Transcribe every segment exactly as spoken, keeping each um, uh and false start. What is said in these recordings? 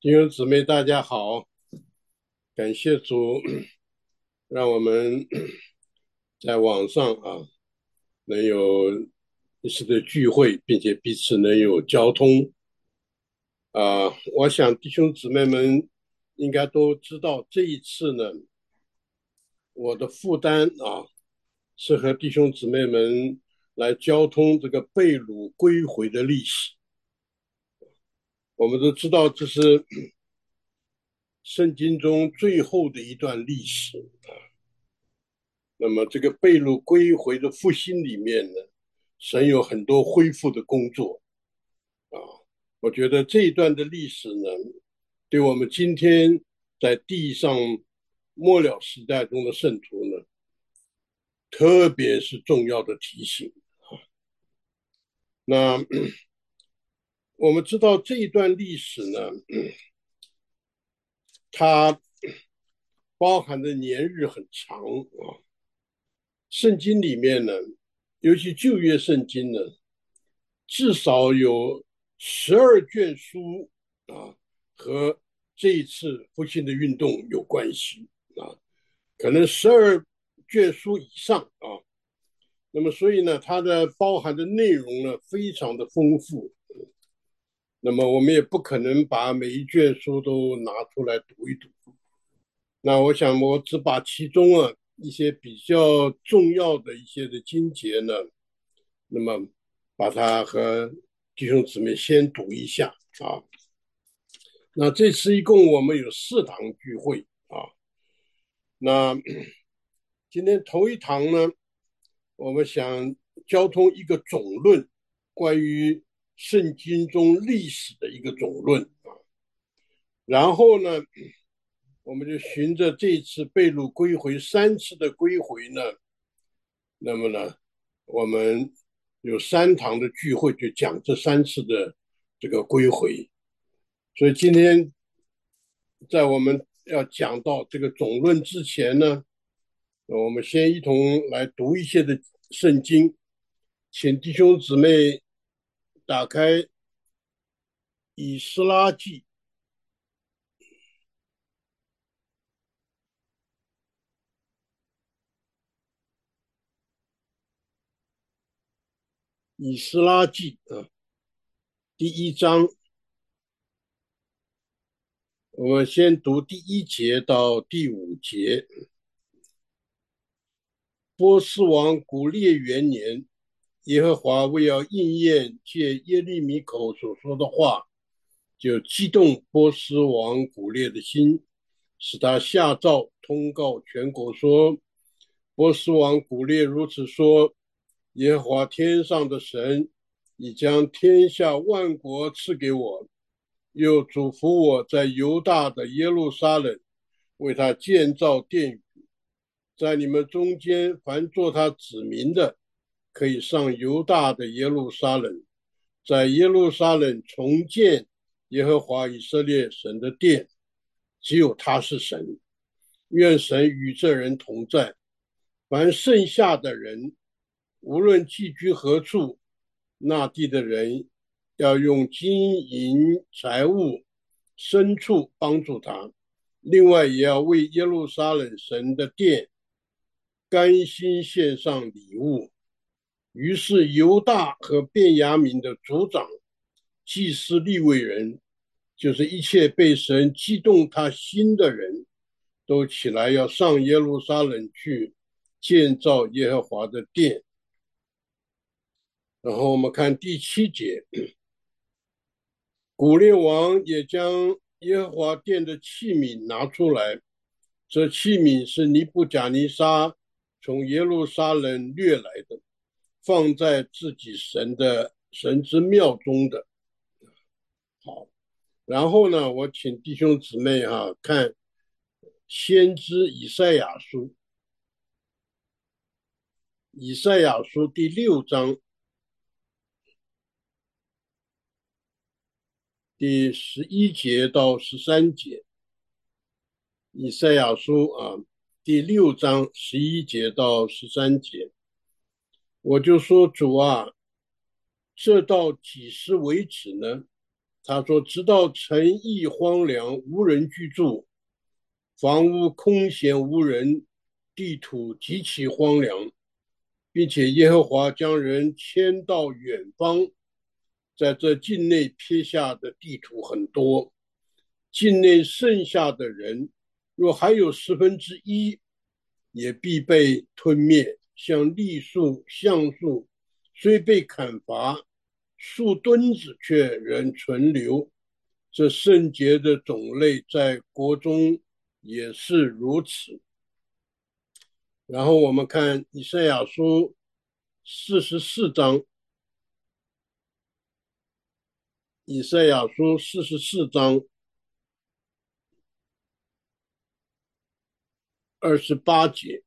弟兄姊妹，大家好，感谢主，让我们在网上啊能有一次的聚会，并且彼此能有交通啊。我想弟兄姊妹们应该都知道，这一次呢，我的负担啊是和弟兄姊妹们来交通这个被掳归回的历史。我们都知道，这是圣经中最后的一段历史。那么这个被掳归回的复兴里面呢，神有很多恢复的工作啊。我觉得这一段的历史呢，对我们今天在地上末了时代中的圣徒呢，特别是重要的提醒。那我们知道这一段历史呢，它包含的年日很长啊。圣经里面呢，尤其旧约圣经呢，至少有十二卷书啊，和这一次复兴的运动有关系啊，可能十二卷书以上啊。那么，所以呢，它的包含的内容呢，非常的丰富。那么，我们也不可能把每一卷书都拿出来读一读。那我想，我只把其中啊一些比较重要的一些的经节呢，那么把它和弟兄姊妹先读一下啊。那这次一共我们有四堂聚会啊。那今天头一堂呢，我们想交通一个总论，关于圣经中历史的一个总论啊。然后呢，我们就循着这次被掳归回三次的归回呢，那么呢，我们有三堂的聚会，就讲这三次的这个归回。所以今天在我们要讲到这个总论之前呢，我们先一同来读一些的圣经，请弟兄姊妹打开以斯拉记，以斯拉记啊，第一章，我们先读第一节到第五节。波斯王古列元年，耶和华为要应验借耶利米口所说的话，就激动波斯王古列的心，使他下诏通告全国说：波斯王古列如此说，耶和华天上的神已将天下万国赐给我，又嘱咐我在犹大的耶路撒冷为他建造殿宇，在你们中间凡做他子民的，可以上犹大的耶路撒冷，在耶路撒冷重建耶和华以色列神的殿，只有他是神。愿神与这人同在。凡剩下的人，无论寄居何处，那地的人要用金银财物、牲畜帮助他。另外，也要为耶路撒冷神的殿甘心献上礼物。于是犹大和便雅悯的族长、祭司利未人，就是一切被神激动他心的人，都起来要上耶路撒冷去建造耶和华的殿。然后我们看第七节，古列王也将耶和华殿的器皿拿出来，这器皿是尼布甲尼撒从耶路撒冷掠来的，放在自己神的神之庙中的。好，然后呢，我请弟兄姊妹哈、啊、看先知以赛亚书，以赛亚书第六章第十一节到十三节。以赛亚书啊第六章十一节到十三节，我就说主啊，这到几时为止呢？ 他说：直到城邑荒凉，无人居住，房屋空闲无人，地土极其荒凉，并且耶和华将人迁到远方，在这境内撇下的地土很多，境内剩下的人，若还有十分之一，也必被吞灭，像栗树、橡树，虽被砍伐，树墩子却仍存留。这圣洁的种类在国中也是如此。然后我们看以赛亚书四十四章，以赛亚书四十四章二十八节，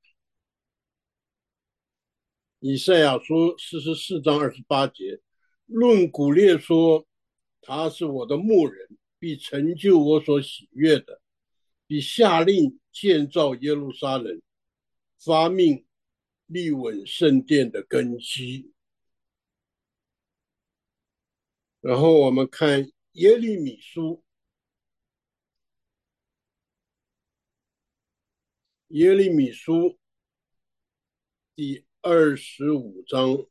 以赛亚书四十四章二十八节，论古列说，他是我的牧人，必成就我所喜悦的，必下令建造耶路撒冷，发命立稳圣殿的根基。然后我们看耶利米书，耶利米书第二十五章，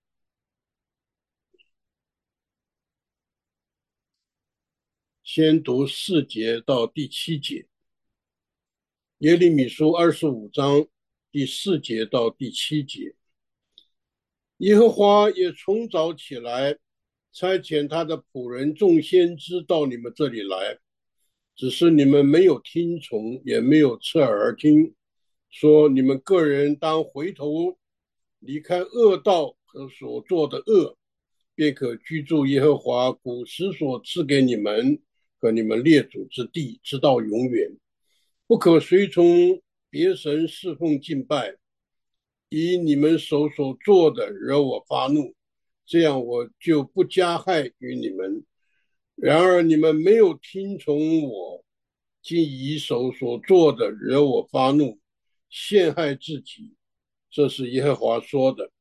先读四节到第七节。耶利米书二十五章第四节到第七节。耶和华也从早起来，差遣他的仆人众先知到你们这里来，只是你们没有听从，也没有侧耳听，说你们个人当回头，离开恶道和所做的恶，便可居住耶和华古时所赐给你们和你们列祖之地，直到永远。不可随从别神侍奉敬拜，以你们手所做的惹我发怒，这样我就不加害于你们。然而你们没有听从我，竟以手所做的惹我发怒，陷害自己，这是耶和华说的。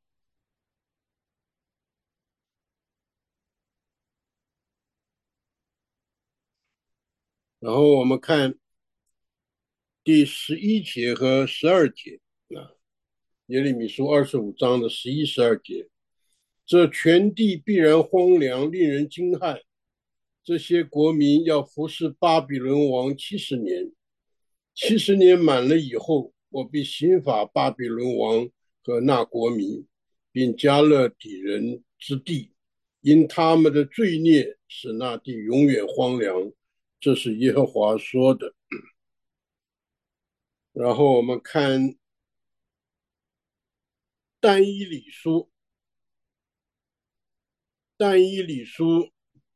然后我们看第十一节和十二节啊，耶利米书二十五章的十一、十二节，这全地必然荒凉，令人惊骇。这些国民要服侍巴比伦王七十年，七十年满了以后，我必刑罚巴比伦王和那国民，并加勒底人之地，因他们的罪孽使那地永远荒凉。这是耶和华说的。然后我们看但以理书，但以理书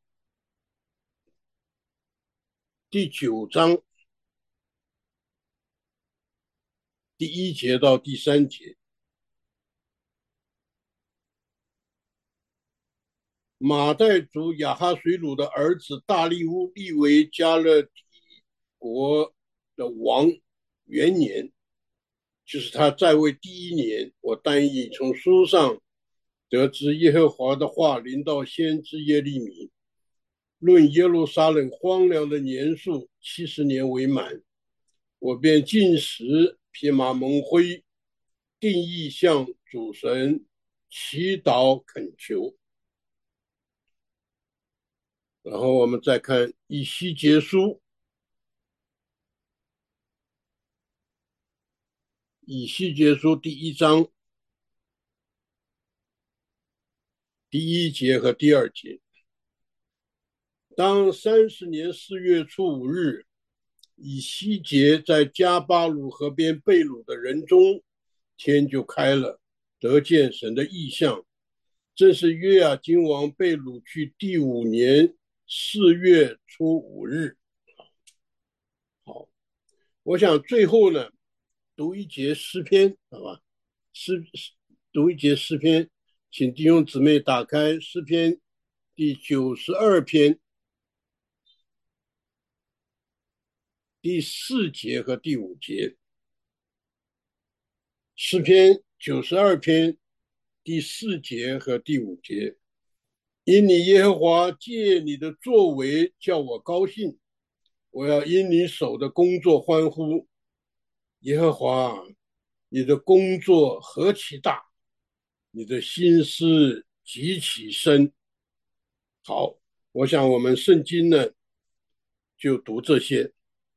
第九章第一节到第三节。马代族亚哈水鲁的儿子大利乌立为加勒底国的王元年，就是他在位第一年，我但以从书上得知耶和华的话临到先知耶利米，论耶路撒冷荒凉的年数七十年为满，我便进食，披麻蒙灰，定意向主神祈祷恳求。然后我们再看以西结书，以西结书第一章第一节和第二节。当三十年四月初五日，以西结在加巴鲁河边被掳的人中，天就开了，得见神的异象。正是约雅金王被掳去第五年四月初五日。好，我想最后呢，读一节诗篇，好吧？诗读一节诗篇，请弟兄姊妹打开诗篇第九十二篇第四节和第五节。诗篇九十二篇第四节和第五节。 因你耶和华借你的作为叫我高兴，我要因你手的工作欢呼。耶和华，你的工作何其大，你的心思极其深。好，我想我们圣经呢就读这些。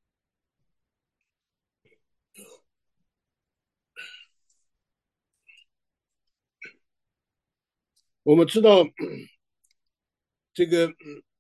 我们知道这个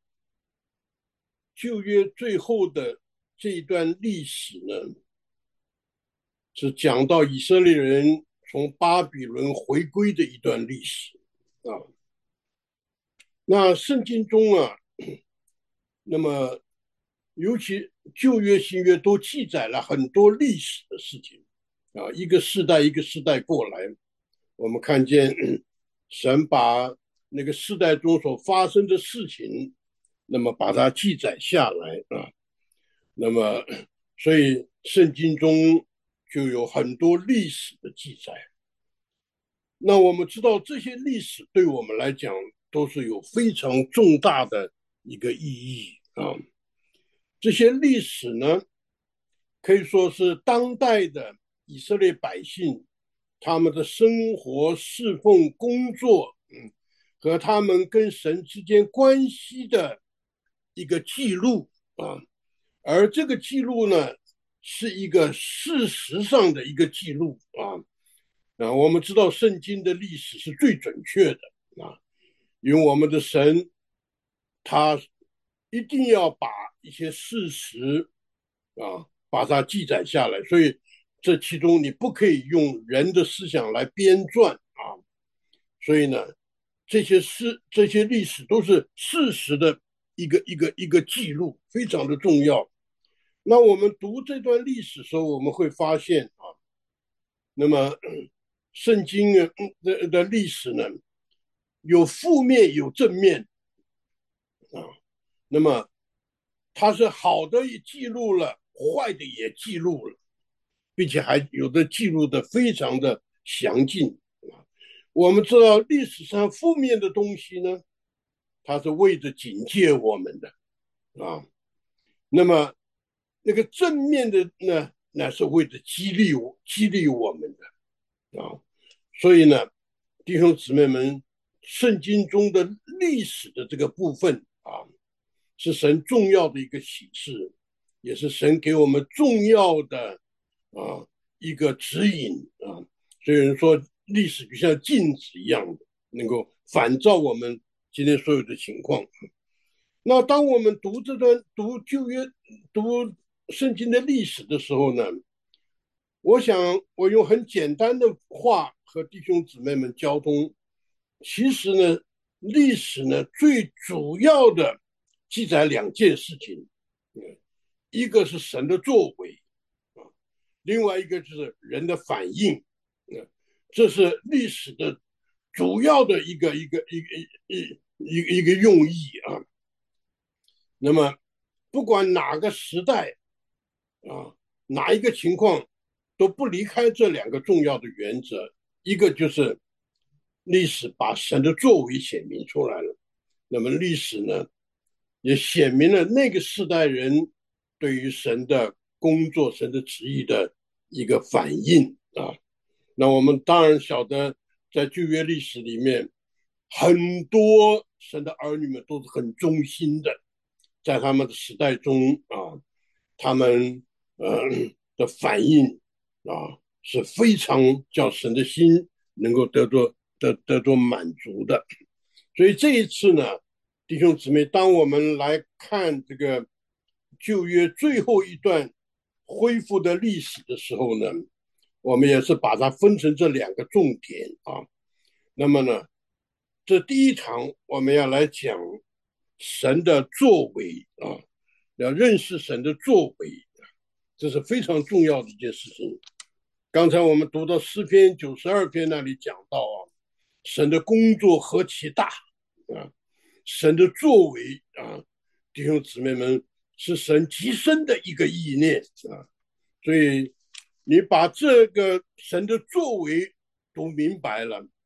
旧约最后的这一段历史呢，是讲到以色列人从巴比伦回归的一段历史啊。那圣经中啊，那么尤其旧约、新约都记载了很多历史的事情啊，一个世代一个世代过来，我们看见神把那个世代中所发生的事情，那么把它记载下来啊。那么，所以圣经中就有很多历史的记载。那我们知道这些历史对我们来讲都是有非常重大的一个意义啊。这些历史呢，可以说是当代的以色列百姓他们的生活、侍奉、工作，嗯，和他们跟神之间关系的一个记录啊。而这个记录呢，是一个事实上的一个记录啊。啊，我们知道圣经的历史是最准确的啊，因为我们的神他一定要把一些事实啊把它记载下来，所以这其中你不可以用人的思想来编撰啊。所以呢，这些事这些历史都是事实的一个一个一个记录，非常的重要。那我们读这段历史的时候，我们会发现啊，那么圣经的的的历史呢，有负面有正面啊。那么它是好的也记录了，坏的也记录了，并且还有的记录的非常的详尽啊。我们知道历史上负面的东西呢，它是为着警戒我们的啊。那么那个正面的呢，那是为了激励我激励我们的啊。所以呢，弟兄姊妹们，圣经中的历史的这个部分啊，是神重要的一个启示，也是神给我们重要的啊一个指引啊。所以人说，历史就像镜子一样的，能够反照我们今天所有的情况。那当我们读这段读旧约、读圣经的历史的时候呢，我想我用很简单的话和弟兄姊妹们交通。其实呢，历史呢最主要的记载两件事情，一个是神的作为啊，另外一个就是人的反应，这是历史的主要的一个一个一个一一个一个用意啊。那么不管哪个时代啊，哪一个情况都不离开这两个重要的原则，一个就是历史把神的作为显明出来了，那么历史呢也显明了那个时代人对于神的工作、神的旨意的一个反应啊。那我们当然晓得，在旧约历史里面，很多神的儿女们都是很忠心的，在他们的时代中啊，他们呃的反应啊是非常叫神的心能够得到得得到满足的。所以这一次呢，弟兄姊妹，当我们来看这个旧约最后一段恢复的历史的时候呢，我们也是把它分成这两个重点啊。那么呢，这第一场我们要来讲神的作为啊，要认识神的作为，这是非常重要的一件事情。刚才我们读到诗篇九十二篇那里讲到啊，神的工作何其大啊，神的作为啊，弟兄姊妹们是神极深的一个意念啊。所以你把这个神的作为读明白了，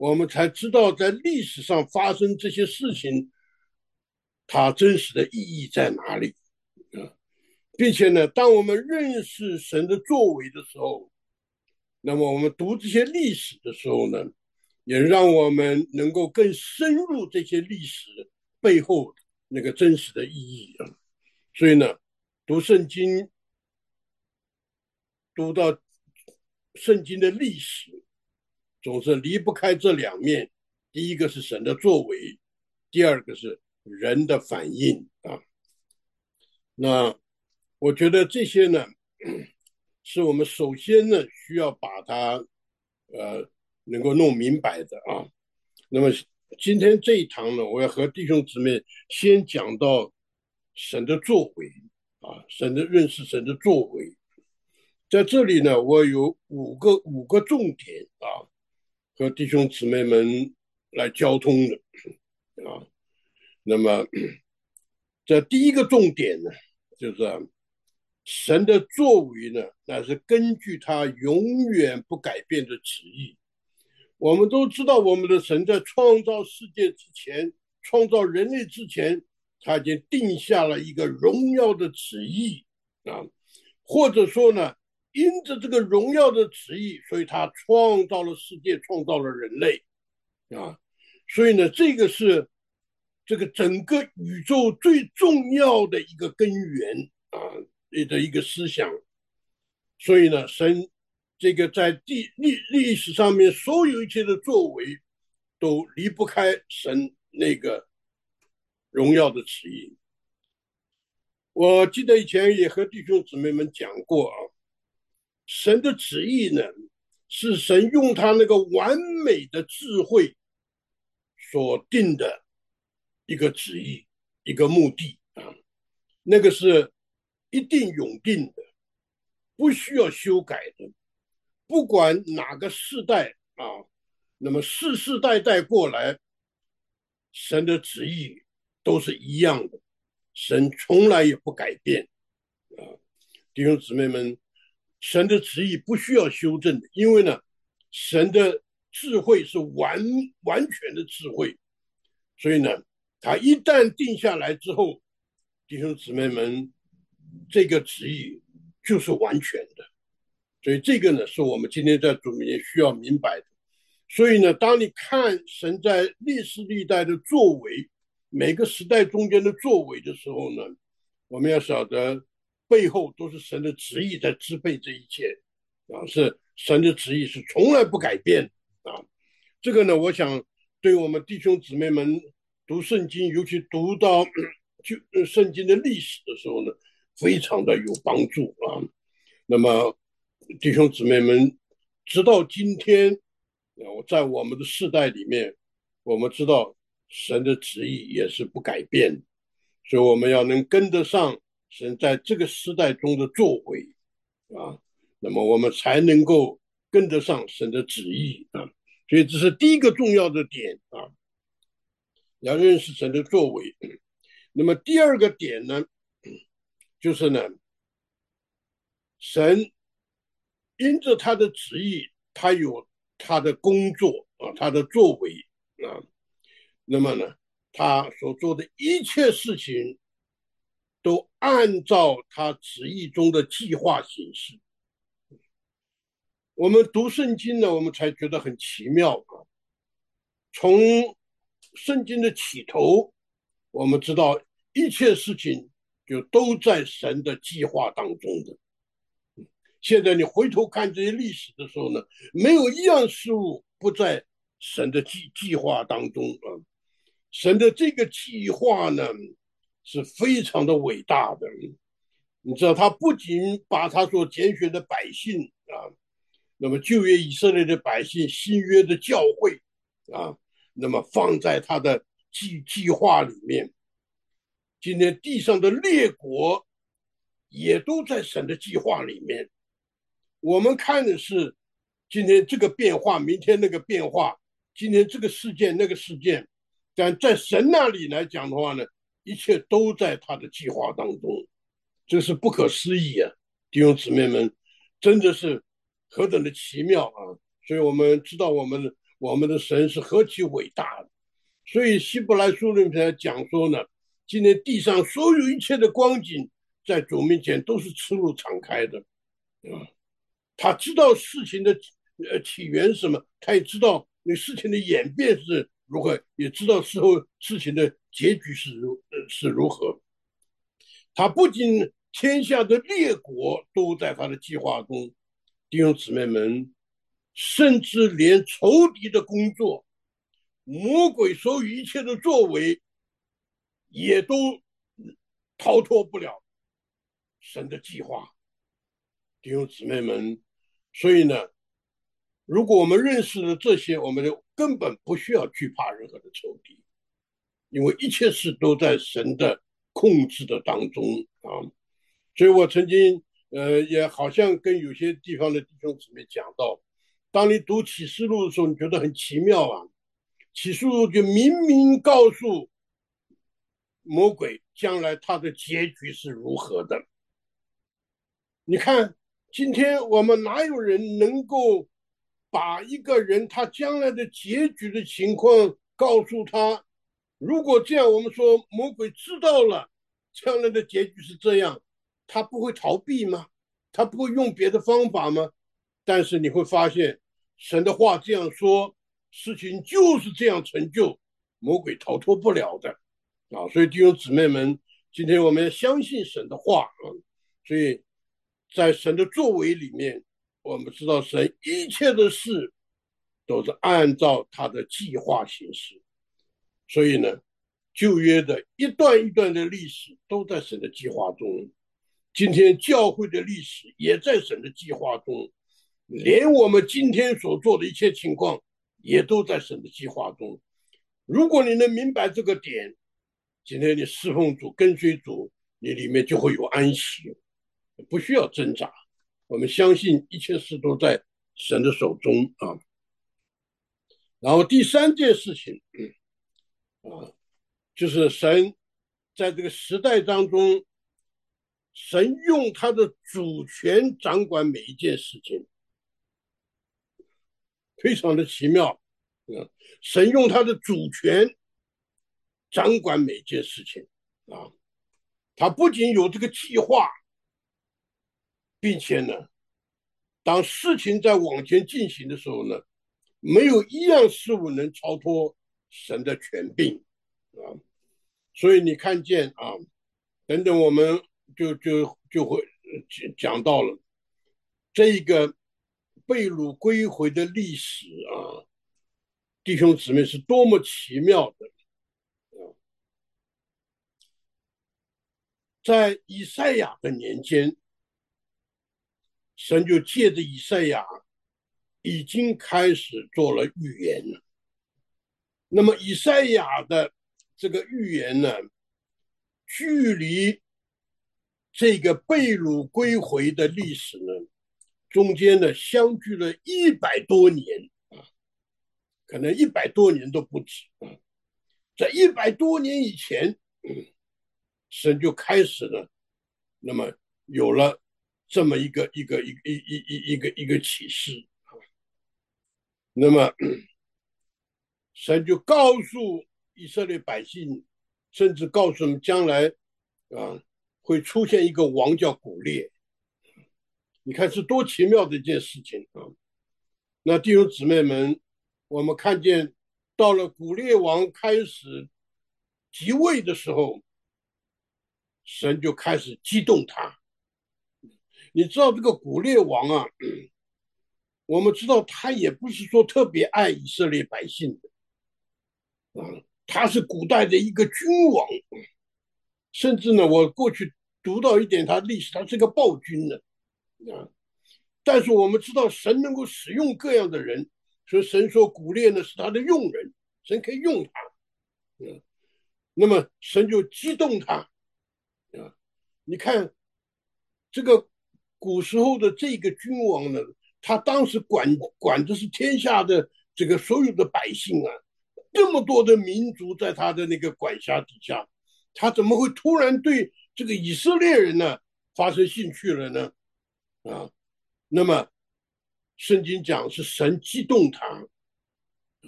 我们才知道在历史上发生这些事情，它真实的意义在哪里啊？并且呢，当我们认识神的作为的时候，那么我们读这些历史的时候呢，也让我们能够更深入这些历史背后那个真实的意义啊。所以呢，读圣经，读到圣经的历史，总是离不开这两面。第一个是神的作为，第二个是人的反应啊。那我觉得这些呢，是我们首先呢需要把它呃能够弄明白的啊。那么今天这一堂呢，我要和弟兄姊妹先讲到神的作为啊，神的认识神的作为。在这里呢，我有五个五个重点啊，和弟兄姊妹们来交通的啊。那么这第一个重点呢，就是啊神的作为呢，那是根据他永远不改变的旨意。我们都知道，我们的神在创造世界之前，创造人类之前，他已经定下了一个荣耀的旨意啊，或者说呢，因着这个荣耀的旨意，所以他创造了世界，创造了人类啊。所以呢，这个是这个整个宇宙最重要的一个根源啊的一个思想。所以呢，神这个在地历历史上面所有一切的作为，都离不开神那个荣耀的旨意。我记得以前也和弟兄姊妹们讲过啊，神的旨意呢，是神用他那个完美的智慧所定的一个旨意，一个目的啊，那个是一定永定的，不需要修改的。不管哪个世代啊，那么世世代代过来，神的旨意都是一样的，神从来也不改变啊。弟兄姊妹们，神的旨意不需要修正的，因为呢，神的智慧是完完全的智慧，所以呢，他一旦定下来之后，弟兄姊妹们，这个旨意就是完全的。所以这个呢，是我们今天在主面前需要明白的。所以呢，当你看神在历史历代的作为，每个时代中间的作为的时候呢，我们要晓得背后都是神的旨意在支配这一切啊，是神的旨意是从来不改变啊。这个呢，我想对我们弟兄姊妹们读圣经，尤其读到就圣经的历史的时候呢，非常的有帮助啊。那么弟兄姊妹们，直到今天，在我们的世代里面，我们知道神的旨意也是不改变的，所以我们要能跟得上神在这个时代中的作为啊，那么我们才能够跟得上神的旨意啊。所以这是第一个重要的点啊，要认识神的作为。那么第二个点呢，就是呢，神因着他的旨意，他有他的工作啊，他的作为啊，那么呢，他所做的一切事情都按照他旨意中的计划行事。我们读圣经呢，我们才觉得很奇妙啊。从圣经的起头，我们知道一切事情就都在神的计划当中的。现在你回头看这些历史的时候呢，没有一样事物不在神的计计划当中啊。神的这个计划呢，是非常的伟大的。你知道，他不仅把他所拣选的百姓啊，那么旧约以色列的百姓，新约的教会啊，那么放在他的计计划里面。今天地上的列国也都在神的计划里面。我们看的是今天这个变化，明天那个变化，今天这个事件那个事件，但在神那里来讲的话呢，一切都在他的计划当中，这是不可思议啊！弟兄姊妹们，真的是何等的奇妙啊！所以我们知道我们我们的神是何其伟大的。所以希伯来书里面讲说呢，今天地上所有一切的光景，在主面前都是赤露敞开的，啊，他知道事情的呃起源是什么，他也知道那事情的演变是如何，也知道事后事情的结局是如呃是如何。他不仅天下的列国都在他的计划中，弟兄姊妹们，甚至连仇敌的工作，魔鬼所有一切的作为，也都逃脱不了神的计划。弟兄姊妹们，所以呢，如果我们认识了这些，我们就根本不需要惧怕任何的仇敌，因为一切事都在神的控制的当中啊。所以我曾经呃，也好像跟有些地方的弟兄姊妹讲到，当你读启示录的时候，你觉得很奇妙啊。启示录就明明告诉魔鬼将来他的结局是如何的。你看，今天我们哪有人能够把一个人他将来的结局的情况告诉他？如果这样，我们说魔鬼知道了将来的结局是这样，他不会逃避吗？他不会用别的方法吗？但是你会发现，神的话这样说，事情就是这样成就，魔鬼逃脱不了的啊！所以弟兄姊妹们，今天我们要相信神的话啊，所以在神的作为里面，我们知道神一切的事都是按照他的计划行事。所以呢，旧约的一段一段的历史都在神的计划中，今天教会的历史也在神的计划中，连我们今天所做的一切情况也都在神的计划中。如果你能明白这个点，今天你侍奉主、跟随主，你里面就会有安息，不需要挣扎。我们相信一切事都在神的手中啊。然后第三件事情，啊，就是神在这个时代当中，神用他的主权掌管每一件事情，非常的奇妙。嗯，神用他的主权掌管每一件事情啊，他不仅有这个计划，并且呢，当事情在往前进行的时候呢，没有一样事物能超脱神的权柄啊。所以你看见啊，等等，我们就就就会讲到了这个被掳归回的历史啊，弟兄姊妹是多么奇妙的啊！在以赛亚的年间，神就借着以赛亚已经开始做了预言了。那么以赛亚的这个预言呢，距离这个被掳归回的历史呢，中间呢相距了一百多年啊，可能一百多年都不止啊。在一百多年以前，嗯，神就开始了，那么有了这么一个一个一个一一一一个一个启示啊。那么神就告诉以色列百姓，甚至告诉我们将来啊会出现一个王叫古列。你看是多奇妙的一件事情啊！那弟兄姊妹们，我们看见到了古列王开始即位的时候，神就开始激动他。你知道这个古列王啊，我们知道他也不是说特别爱以色列百姓的啊，他是古代的一个君王，甚至呢，我过去读到一点他历史，他是个暴君呢啊。但是我们知道神能够使用各样的人，所以神说古列呢是他的用人，神可以用他。嗯，那么神就激动他啊！你看这个古时候的这个君王呢，他当时管管的是天下的这个所有的百姓啊，这么多的民族在他的那个管辖底下，他怎么会突然对这个以色列人呢发生兴趣了呢？啊，那么圣经讲是神激动他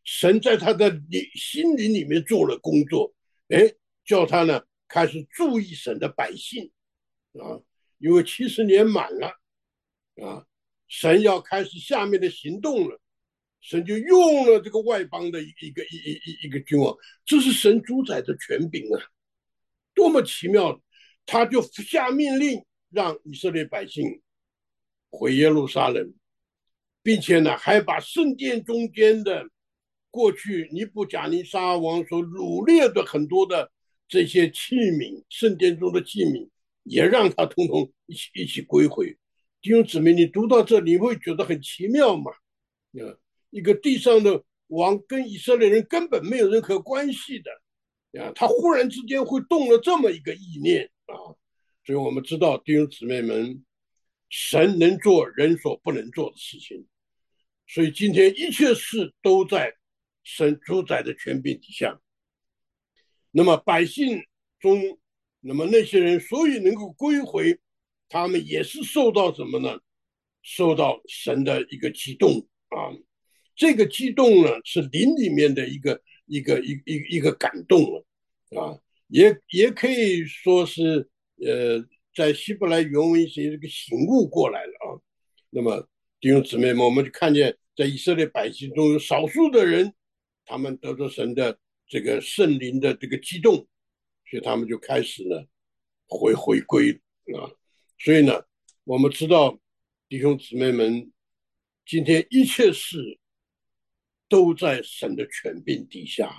神在他的心灵里面做了工作，哎，叫他呢开始注意神的百姓啊，因为七十年满了啊，神要开始下面的行动了，神就用了这个外邦的一个一一一个君王，这是神主宰的权柄啊，多么奇妙！他就下命令让以色列百姓回耶路撒冷，并且呢，还把圣殿中间的过去尼布甲尼撒王所掳掠的很多的这些器皿，圣殿中的器皿，也让他统统一起一起归回。弟兄姊妹，你读到这，你会觉得很奇妙嘛？啊，一个地上的王跟以色列人根本没有任何关系的，啊，他忽然之间会动了这么一个意念啊，所以我们知道，弟兄姊妹们，神能做人所不能做的事情，所以今天一切事都在神主宰的权柄底下。那么百姓中，那么那些人所以能够归回，他们也是受到什么呢？受到神的一个激动啊，这个激动呢是灵里面的一个一个一一一个感动了啊，也也可以说是呃，在希伯来原文是一个醒悟过来了啊。那么弟兄姊妹们，我们就看见在以色列百姓中有少数的人，他们得着神的这个圣灵的这个激动，所以他们就开始呢回回归啊。所以呢，我们知道弟兄姊妹们，今天一切事都在神的权柄底下，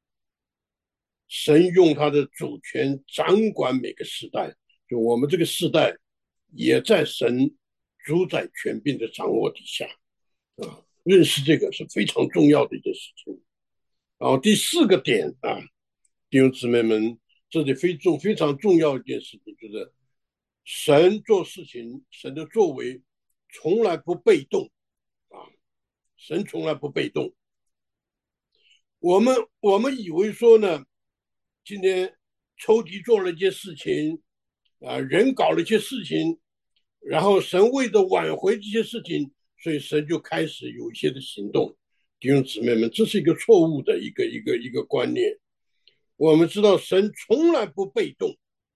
神用他的主权掌管每个时代，就我们这个时代也在神主宰权柄的掌握底下啊。认识这个是非常重要的一件事情。然后第四个点啊，弟兄姊妹们，这里非重非常重要一件事情，就是神做事情，神的作为从来不被动啊，神从来不被动。我们我们以为说呢，今天仇敌做了一件事情啊，人搞了一些事情，然后神为了挽回这些事情，所以神就开始有一些的行动。弟兄姊妹们，这是一个错误的一个一个一个观念。我们知道神从来不被动，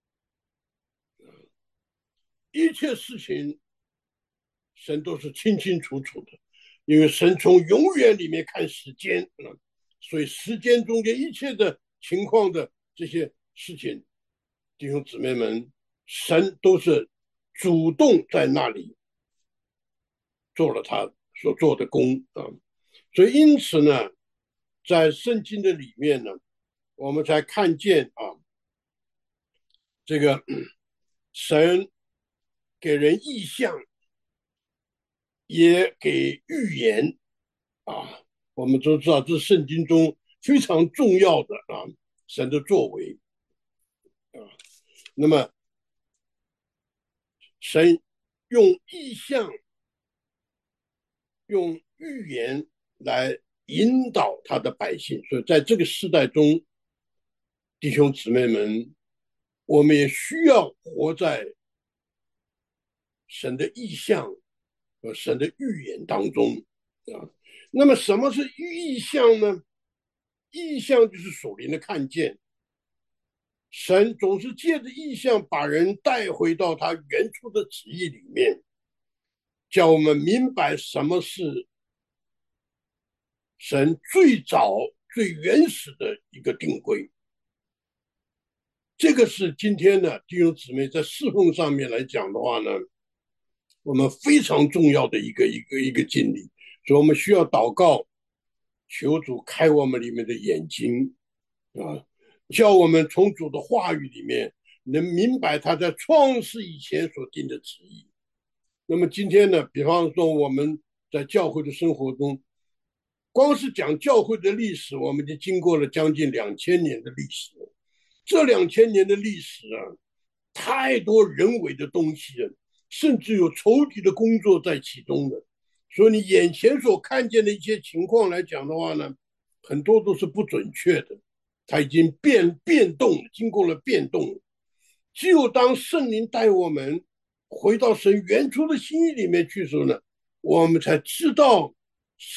一切事情神都是清清楚楚的，因为神从永远里面看时间，所以时间中间一切的情况的这些事情，弟兄姊妹们，神都是主动在那里做了他所做的工啊。所以因此呢，在圣经的里面呢，我们才看见啊，这个神给人意象，也给预言啊。我们都知道，这是圣经中非常重要的啊，神的作为啊。那么，神用意象、用预言来引导他的百姓，所以在这个时代中，弟兄姊妹们，我们也需要活在神的意象和神的预言当中啊。那么，什么是意象呢？意象就是属灵的看见。神总是借着意象把人带回到他原初的旨意里面，叫我们明白什么是神最早最原始的一个定规。这个是今天的弟兄姊妹在侍奉上面来讲的话呢，我们非常重要的一个一个一个经历，所以我们需要祷告，求主开我们里面的眼睛啊，叫我们从主的话语里面能明白他在创世以前所定的旨意。那么今天呢，比方说我们在教会的生活中，光是讲教会的历史，我们就经过了将近两千年的历史。这两千年的历史啊，太多人为的东西了，甚至有仇敌的工作在其中的。所以你眼前所看见的一些情况来讲的话呢，很多都是不准确的，它已经变变动，经过了变动。只有当圣灵带我们回到神原初的心意里面去的时候呢，我们才知道神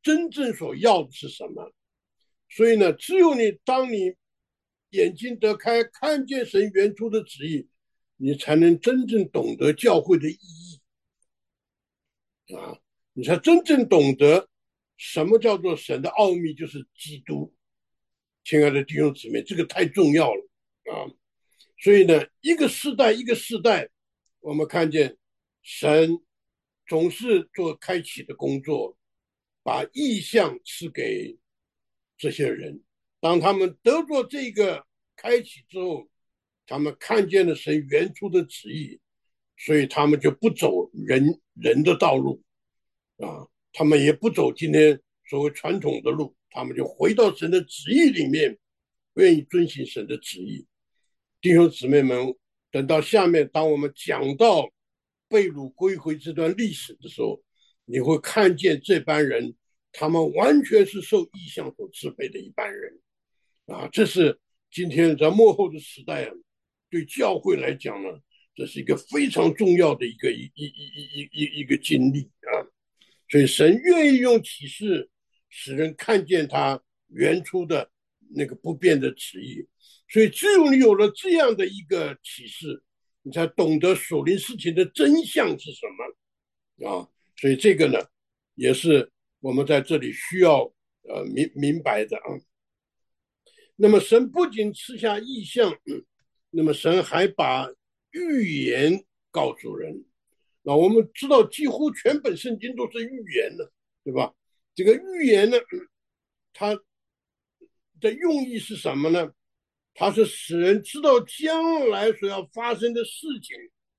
真正所要的是什么。所以呢，只有你当你眼睛得开，看见神原初的旨意，你才能真正懂得教会的意义啊！你才真正懂得什么叫做神的奥秘，就是基督。亲爱的弟兄姊妹，这个太重要了啊！所以呢，一个世代一个世代，我们看见神总是做开启的工作，把意象赐给这些人。当他们得着这个开启之后，他们看见了神原初的旨意，所以他们就不走人人的道路啊，他们也不走今天所谓传统的路，他们就回到神的旨意里面，愿意遵行神的旨意。弟兄姊妹们，等到下面当我们讲到被掳归回这段历史的时候，你会看见这班人，他们完全是受意象所支配的一班人啊！这是今天在末后的时代啊，对教会来讲呢，这是一个非常重要的一个一一一一一一个经历啊！所以神愿意用启示使人看见他原初的那个不变的旨意。所以只有你有了这样的一个启示，你才懂得属灵事情的真相是什么啊！所以这个呢，也是我们在这里需要呃明明白的啊。那么神不仅赐下异象，那么神还把预言告诉人。那我们知道，几乎全本圣经都是预言的，对吧？这个预言呢，它的用意是什么呢？它是使人知道将来所要发生的事情，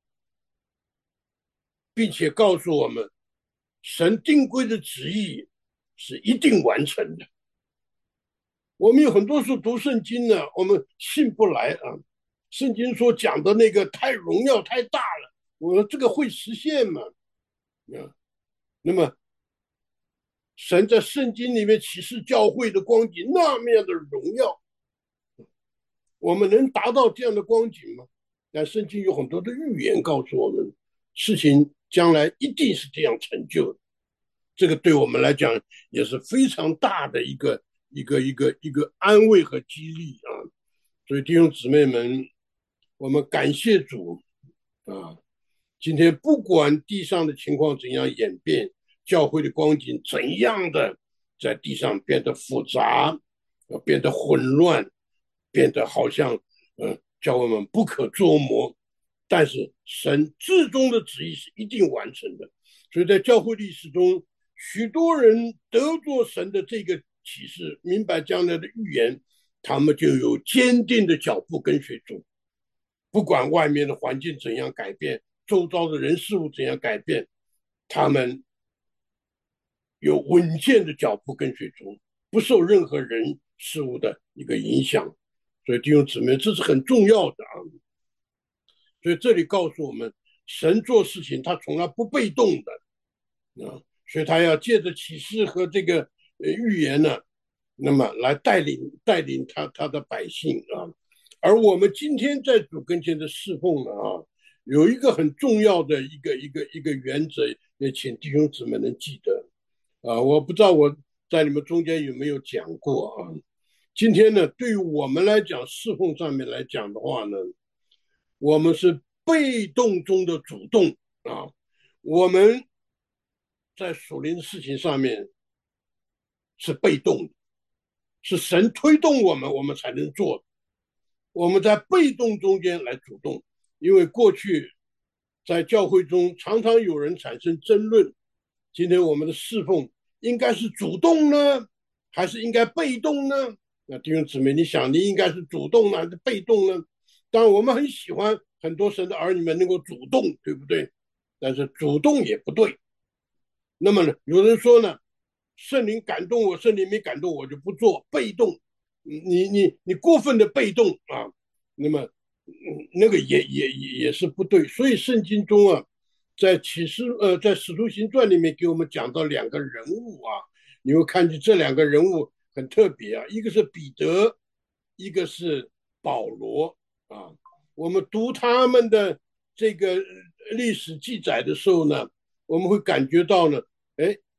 并且告诉我们，神定规的旨意是一定完成的。我们有很多时候读圣经呢，我们信不来啊。圣经所讲的那个太荣耀太大了，我说这个会实现吗？啊，那么神在圣经里面启示教会的光景那么样的荣耀，我们能达到这样的光景吗？但圣经有很多的预言告诉我们，事情将来一定是这样成就的。这个对我们来讲也是非常大的一个一个一个一个安慰和激励啊！所以弟兄姊妹们，我们感谢主啊！今天不管地上的情况怎样演变，教会的光景怎样的在地上变得复杂，变得混乱，变得好像呃叫我们不可捉摸，但是神至终的旨意是一定完成的。所以在教会历史中，许多人得着神的这个启示，明白将来的预言，他们就有坚定的脚步跟随主，不管外面的环境怎样改变，周遭的人事物怎样改变，他们有稳健的脚步跟随主，不受任何人事物的一个影响。所以弟兄姊妹，这是很重要的啊！所以这里告诉我们，神做事情他从来不被动的啊，所以他要借着启示和这个预言呢，那么来带领带领他他的百姓啊。而我们今天在主跟前的侍奉呢啊，有一个很重要的一个一个一个原则，也请弟兄姊妹能记得啊。我不知道我在你们中间有没有讲过啊。今天呢，对于我们来讲，侍奉上面来讲的话呢，我们是被动中的主动啊。我们在属灵事情上面是被动的，是神推动我们，我们才能做。我们在被动中间来主动，因为过去在教会中常常有人产生争论，今天我们的侍奉应该是主动呢，还是应该被动呢？那弟兄姊妹，你想你应该是主动呢，还是被动呢？当然，我们很喜欢很多神的儿女们能够主动，对不对？但是主动也不对。那么呢，有人说呢，圣灵感动我，圣灵没感动我就不做，被动。你你你过分的被动啊，那么那个也也也也是不对。所以圣经中啊，在启示呃在使徒行传里面给我们讲到两个人物啊，你会看见这两个人物很特别啊，一个是彼得，一个是保罗啊。我们读他们的这个历史记载的时候呢，我们会感觉到呢，哎，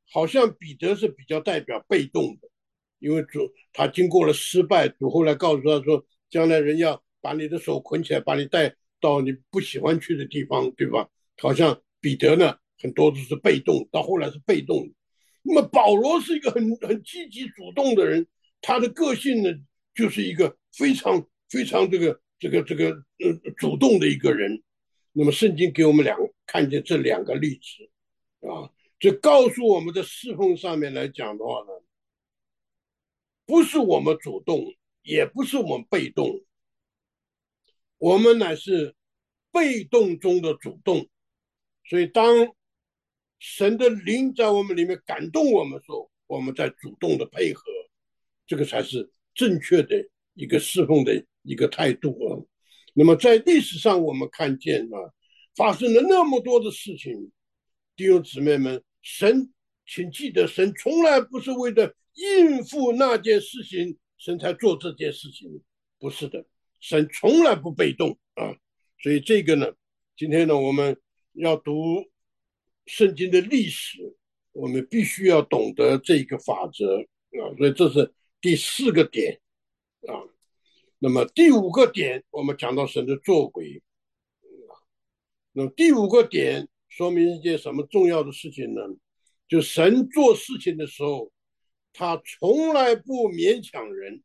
好像彼得是比较代表被动的，因为主他经过了失败，主后来告诉他说，将来人要把你的手捆起来，把你带到你不喜欢去的地方，对吧？好像彼得呢，很多都是被动，到后来是被动的。那么保罗是一个很很积极主动的人，他的个性呢，就是一个非常非常这个这个这个呃主动的一个人。那么圣经给我们两看见这两个例子啊，这告诉我们的侍奉上面来讲的话呢，不是我们主动，也不是我们被动，我们乃是被动中的主动。所以当神的灵在我们里面感动我们的时候，我们在主动的配合，这个才是正确的一个侍奉的一个态度啊。那么在历史上我们看见啊，发生了那么多的事情，弟兄姊妹们，神，请记得，神从来不是为了应付那件事情，神才做这件事情，不是的，神从来不被动啊。所以这个呢，今天呢，我们要读圣经的历史，我们必须要懂得这个法则啊。所以这是第四个点啊。那么第五个点，我们讲到神的作为。那么第五个点说明一件什么重要的事情呢？就神做事情的时候，他从来不勉强人。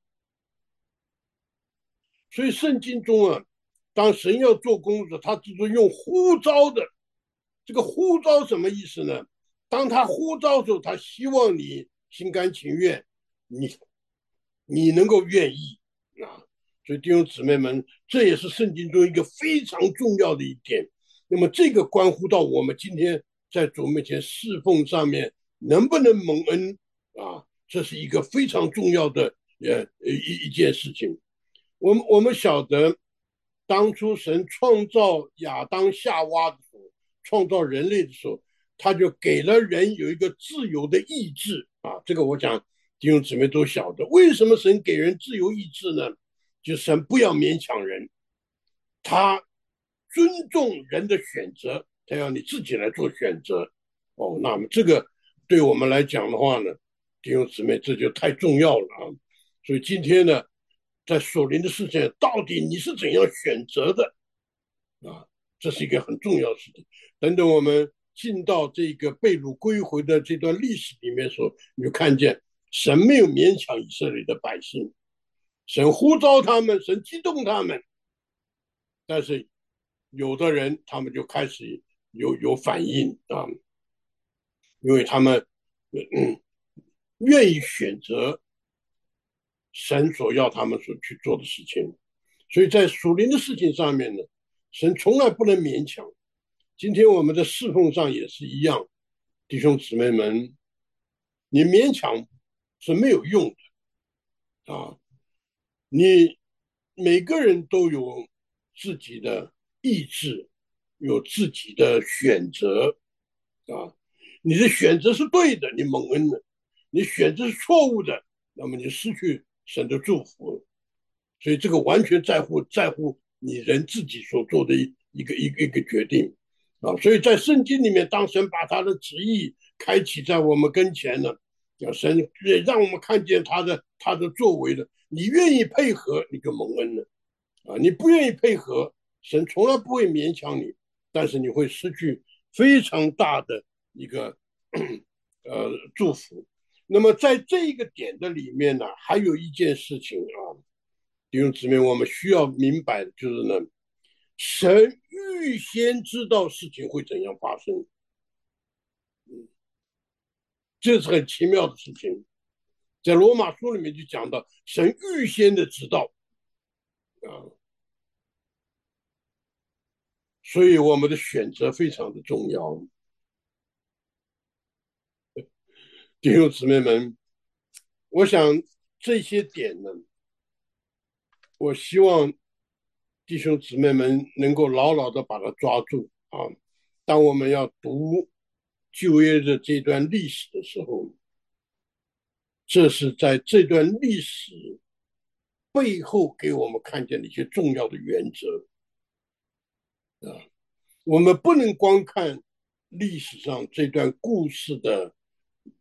所以圣经中啊，当神要做工作，他只是用呼召的。这个呼召什么意思呢？当他呼召的时候，他希望你心甘情愿，你你能够愿意啊。所以弟兄姊妹们，这也是圣经中一个非常重要的一点。那么这个关乎到我们今天在主面前侍奉上面能不能蒙恩啊，这是一个非常重要的呃一一件事情。我们我们晓得，当初神创造亚当夏娃的时候，创造人类的时候，他就给了人有一个自由的意志啊。这个我讲弟兄姊妹都晓得，为什么神给人自由意志呢？就神不要勉强人，他尊重人的选择，他要你自己来做选择。哦，那么这个对我们来讲的话呢，弟兄姊妹，这就太重要了啊。所以今天呢，在属灵的事情，到底你是怎样选择的啊？这是一个很重要的事情。等等，我们进到这个被掳归回的这段历史里面说，你就看见神没有勉强以色列的百姓，神呼召他们，神激动他们，但是有的人他们就开始有有反应啊，因为他们嗯愿意选择神所要他们所去做的事情，所以在属灵的事情上面呢，神从来不能勉强。今天我们的侍奉上也是一样，弟兄姊妹们，你勉强是没有用的啊！你每个人都有自己的意志，有自己的选择啊。你的选择是对的，你蒙恩了；你选择是错误的，那么你失去神的祝福。所以这个完全在乎在乎你人自己所做的一一个一个一个决定啊。所以在圣经里面，当神把他的旨意开启在我们跟前呢，神也让我们看见他的他的作为的。你愿意配合，你就蒙恩了啊！你不愿意配合，神从来不会勉强你，但是你会失去非常大的一个呃祝福。那么在这一个点的里面呢，还有一件事情啊，弟兄姊妹，我们需要明白的就是呢，神预先知道事情会怎样发生，这是很奇妙的事情。在罗马书里面就讲到，神预先的知道啊，所以我们的选择非常的重要。弟兄姊妹们，我想这些点呢，我希望弟兄姊妹们能够牢牢的把它抓住啊。当我们要读旧约的这段历史的时候，这是在这段历史背后给我们看见的一些重要的原则啊。我们不能光看历史上这段故事的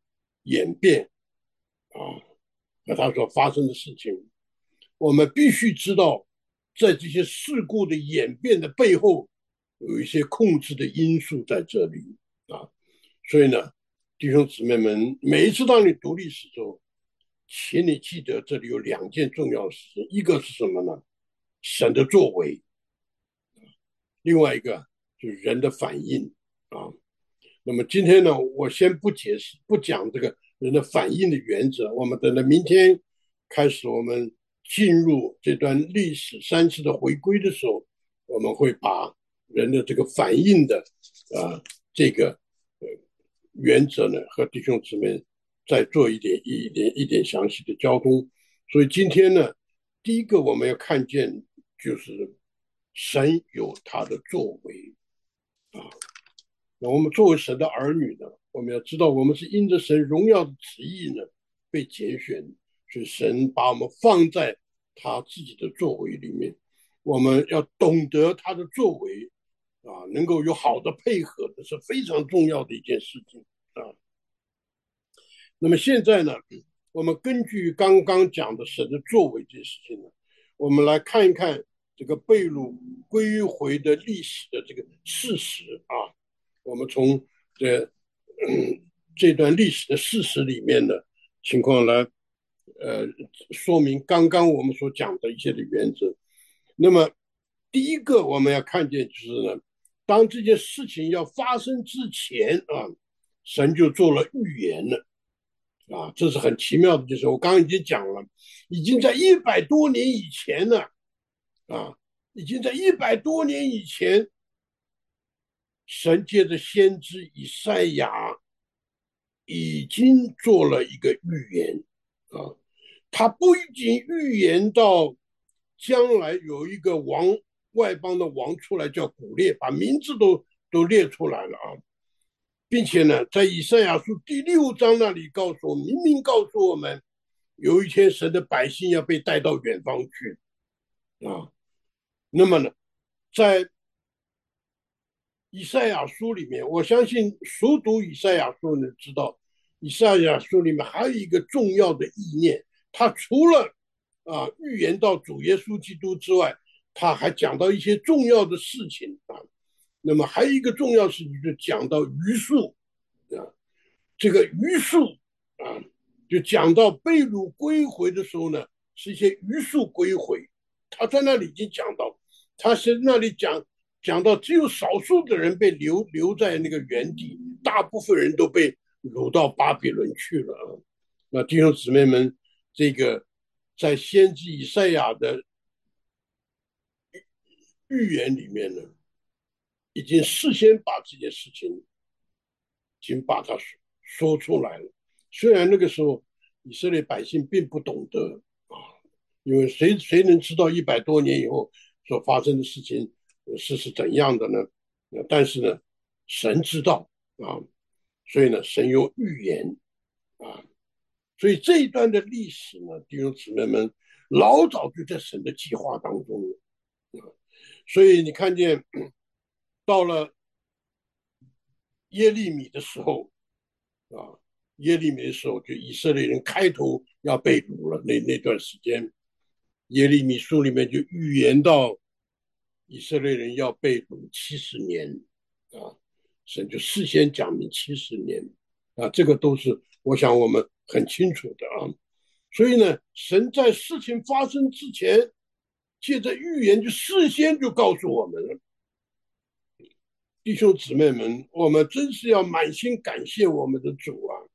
演变啊和它所发生的事情，我们必须知道，在这些事故的演变的背后，有一些控制的因素在这里啊。所以呢，弟兄姊妹们，每一次当你读历史的时候，请你记得这里有两件重要的事情，一个是什么呢？神的作为，另外一个就是人的反应啊。那么今天呢，我先不解释，不讲这个人的反应的原则，我们等到明天开始，我们进入这段历史三次的回归的时候，我们会把人的这个反应的啊、呃、这个呃原则呢，和弟兄姊妹再做一点一点一点详细的交通。所以今天呢，第一个我们要看见就是神有他的作为啊。那我们作为神的儿女呢，我们要知道，我们是因着神荣耀的旨意呢被拣选，所以神把我们放在他自己的作为里面。我们要懂得他的作为啊，能够有好的配合，这是非常重要的一件事情啊。那么现在呢，我们根据刚刚讲的神的作为这件事情呢，我们来看一看这个被掳归回的历史的这个事实啊。我们从这、嗯、这段历史的事实里面的情况来呃说明刚刚我们所讲的一些的原则。那么第一个我们要看见就是呢，当这件事情要发生之前啊，神就做了预言了。啊，这是很奇妙的，就是我刚刚已经讲了，已经在一百多年以前呢，啊，已经在一百多年以前，神借着先知以赛亚已经做了一个预言啊，他不仅预言到将来有一个王，外邦的王出来叫古列，把名字都都列出来了啊，并且呢，在以赛亚书第六章那里告诉我们，明明告诉我们，有一天神的百姓要被带到远方去啊。那么呢，在以赛亚书里面，我相信熟读以赛亚书的知道，以赛亚书里面还有一个重要的意念，它除了啊预言到主耶稣基督之外，他还讲到一些重要的事情啊。那么还有一个重要事情，就讲到余数啊，这个余数啊，就讲到被掳归回的时候呢，是一些余数归回。他在那里已经讲到，他是那里讲讲到只有少数的人被留留在那个原地，大部分人都被掳到巴比伦去了啊。那弟兄姊妹们，这个在先知以赛亚的预言里面呢，已经事先把这件事情，已经把它说出来了。虽然那个时候以色列百姓并不懂得啊，因为谁谁能知道一百多年以后所发生的事情是是怎样的呢？但是呢，神知道啊，所以呢，神用预言啊，所以这一段的历史呢，弟兄姊妹们老早就在神的计划当中了。所以你看见到了耶利米的时候啊，耶利米的时候，就以色列人开头要被掳了，那那段时间，耶利米书里面就预言到以色列人要被掳七十年啊，神就事先讲明七十年啊，这个都是我想我们很清楚的啊。所以呢，神在事情发生之前，借着预言就事先就告诉我们了。弟兄姊妹们，我们真是要满心感谢我们的主啊！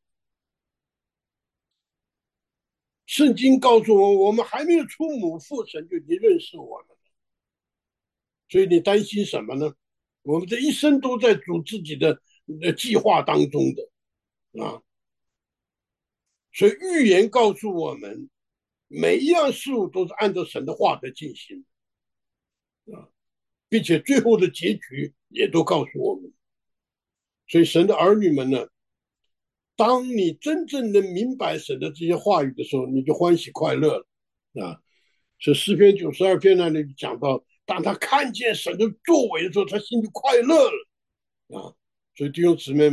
圣经告诉我，我们还没有出母腹，神就已经认识我们了。所以你担心什么呢？我们这一生都在主自己的计划当中的啊。所以预言告诉我们，每一样事物都是按照神的话在进行啊，并且最后的结局也都告诉我们。所以神的儿女们呢，当你真正的明白神的这些话语的时候，你就欢喜快乐了啊。是诗篇九十二篇那里讲到，当他看见神的作为的时候，他心里快乐了啊。所以弟兄姊妹们，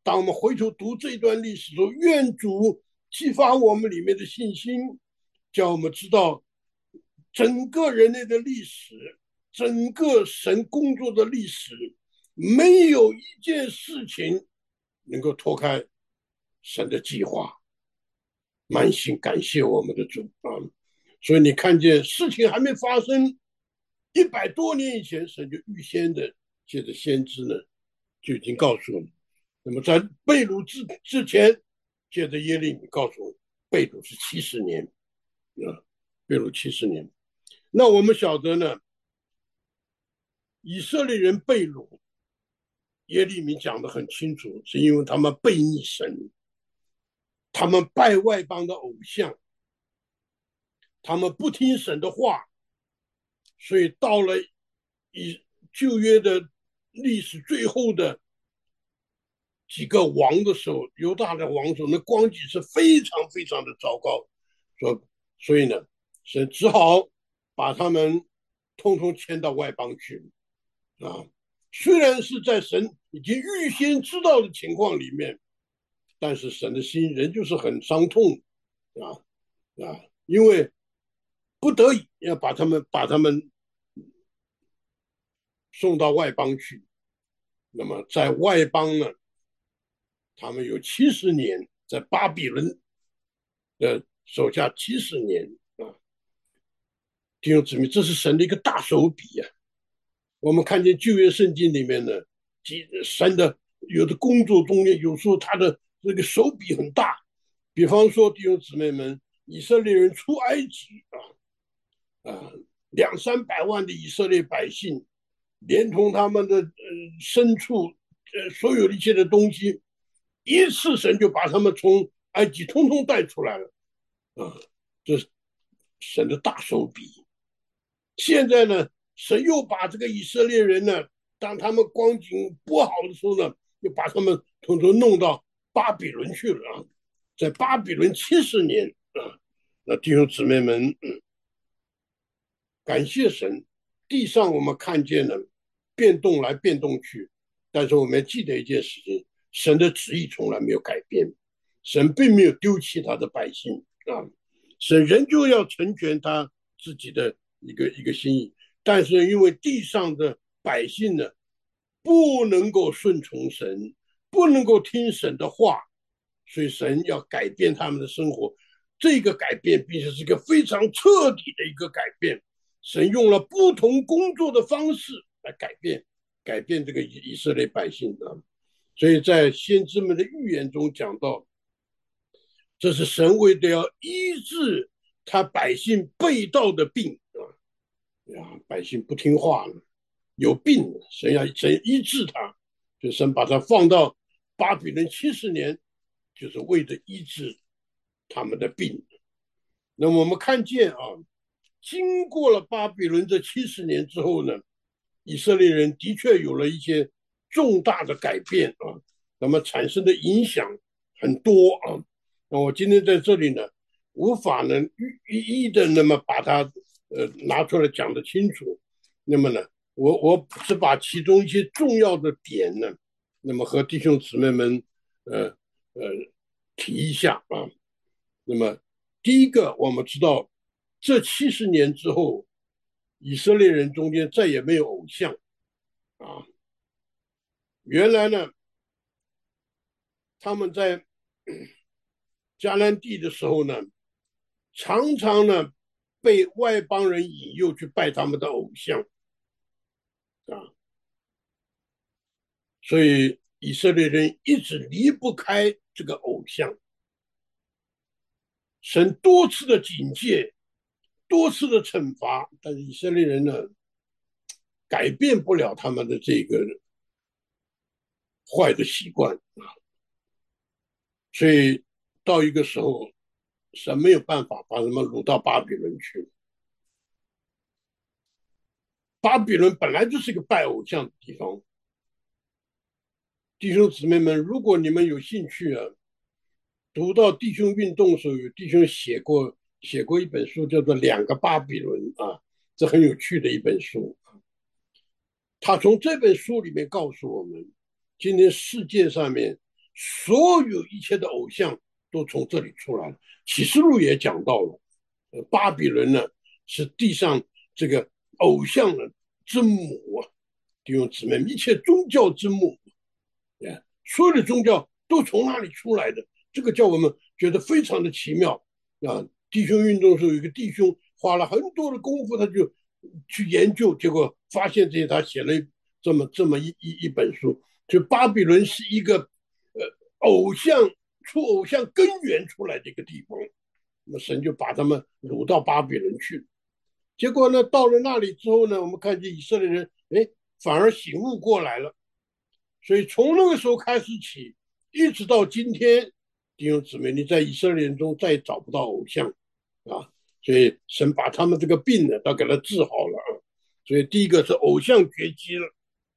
当我们回头读这段历史的时候，愿主激发我们里面的信心，叫我们知道整个人类的历史，整个神工作的历史，没有一件事情能够脱开神的计划。满心感谢我们的主啊！所以你看见事情还没发生，一百多年以前，神就预先的借着先知呢，就已经告诉你。那么在被掳之之前，借着耶利米告诉我，被掳是七十年啊，被掳七十年。那我们晓得呢，以色列人被掳，耶利米讲得很清楚，是因为他们背逆神，他们拜外邦的偶像，他们不听神的话，所以到了以旧约的历史最后的几个王的时候，犹大的王的时候，那光景是非常非常的糟糕。所所以呢，神只好把他们通通迁到外邦去啊。虽然是在神已经预先知道的情况里面，但是神的心仍旧是很伤痛啊啊，因为不得已要把他们把他们送到外邦去。那么在外邦呢，他们有七十年在巴比伦的手下七十年啊，弟兄姊妹，这是神的一个大手笔啊！我们看见旧约圣经里面呢，神的有的工作中间，有时候他的这个手笔很大。比方说，弟兄姊妹们，以色列人出埃及啊啊，两三百万的以色列百姓，连同他们的呃牲畜，呃所有的一切的东西，一次神就把他们从埃及通通带出来了啊！这是神的大手笔。现在呢，神又把这个以色列人呢，当他们光景不好的时候呢，又把他们统统弄到巴比伦去了啊！在巴比伦七十年啊，那弟兄姊妹们，嗯，感谢神，地上我们看见了变动来变动去，但是我们要记得一件事情：神的旨意从来没有改变，神并没有丢弃他的百姓啊，神仍旧要成全他自己的一个一个心意。但是因为地上的百姓呢，不能够顺从神，不能够听神的话，所以神要改变他们的生活。这个改变并且是一个非常彻底的一个改变。神用了不同工作的方式来改变改变这个以色列百姓啊。所以在先知们的预言中讲到，这是神为的要医治他百姓背道的病啊，呀，百姓不听话了，有病，神要神医治他，就神把他放到巴比伦七十年，就是为了医治他们的病。那么我们看见啊，经过了巴比伦这七十年之后呢，以色列人的确有了一些重大的改变啊，那么产生的影响很多啊。那我今天在这里呢，无法呢一一一的那么把它呃拿出来讲得清楚。那么呢，我我只把其中一些重要的点呢，那么和弟兄姊妹们呃呃提一下啊。那么第一个，我们知道这七十年之后，以色列人中间再也没有偶像啊。原来呢，他们在迦南地的时候呢，常常呢被外邦人引诱去拜他们的偶像啊，所以以色列人一直离不开这个偶像。神多次的警戒，多次的惩罚，但是以色列人呢，改变不了他们的这个坏的习惯啊，所以到一个时候，神没有办法把他们掳到巴比伦去。巴比伦本来就是一个拜偶像的地方。弟兄姊妹们，如果你们有兴趣啊，读到弟兄运动的时候，有弟兄写过写过一本书，叫做《两个巴比伦》啊，这很有趣的一本书。他从这本书里面告诉我们，今天世界上面所有一切的偶像都从这里出来了。启示录也讲到了，呃，巴比伦呢是地上这个偶像的之母啊，弟兄姊妹，一切宗教之母，哎，所有的宗教都从那里出来的，这个叫我们觉得非常的奇妙啊。弟兄运动的时候，有一个弟兄花了很多的功夫，他就去研究，结果发现这些，他写了这么这么一一一本书，就巴比伦是一个呃偶像出偶像根源出来的一个地方，那么神就把他们掳到巴比伦去。结果呢，到了那里之后呢，我们看见以色列人，哎，反而醒悟过来了。所以从那个时候开始起，一直到今天，弟兄姊妹，你在以色列人中再也找不到偶像啊。所以神把他们这个病呢，都给他治好了啊。所以第一个是偶像绝迹了。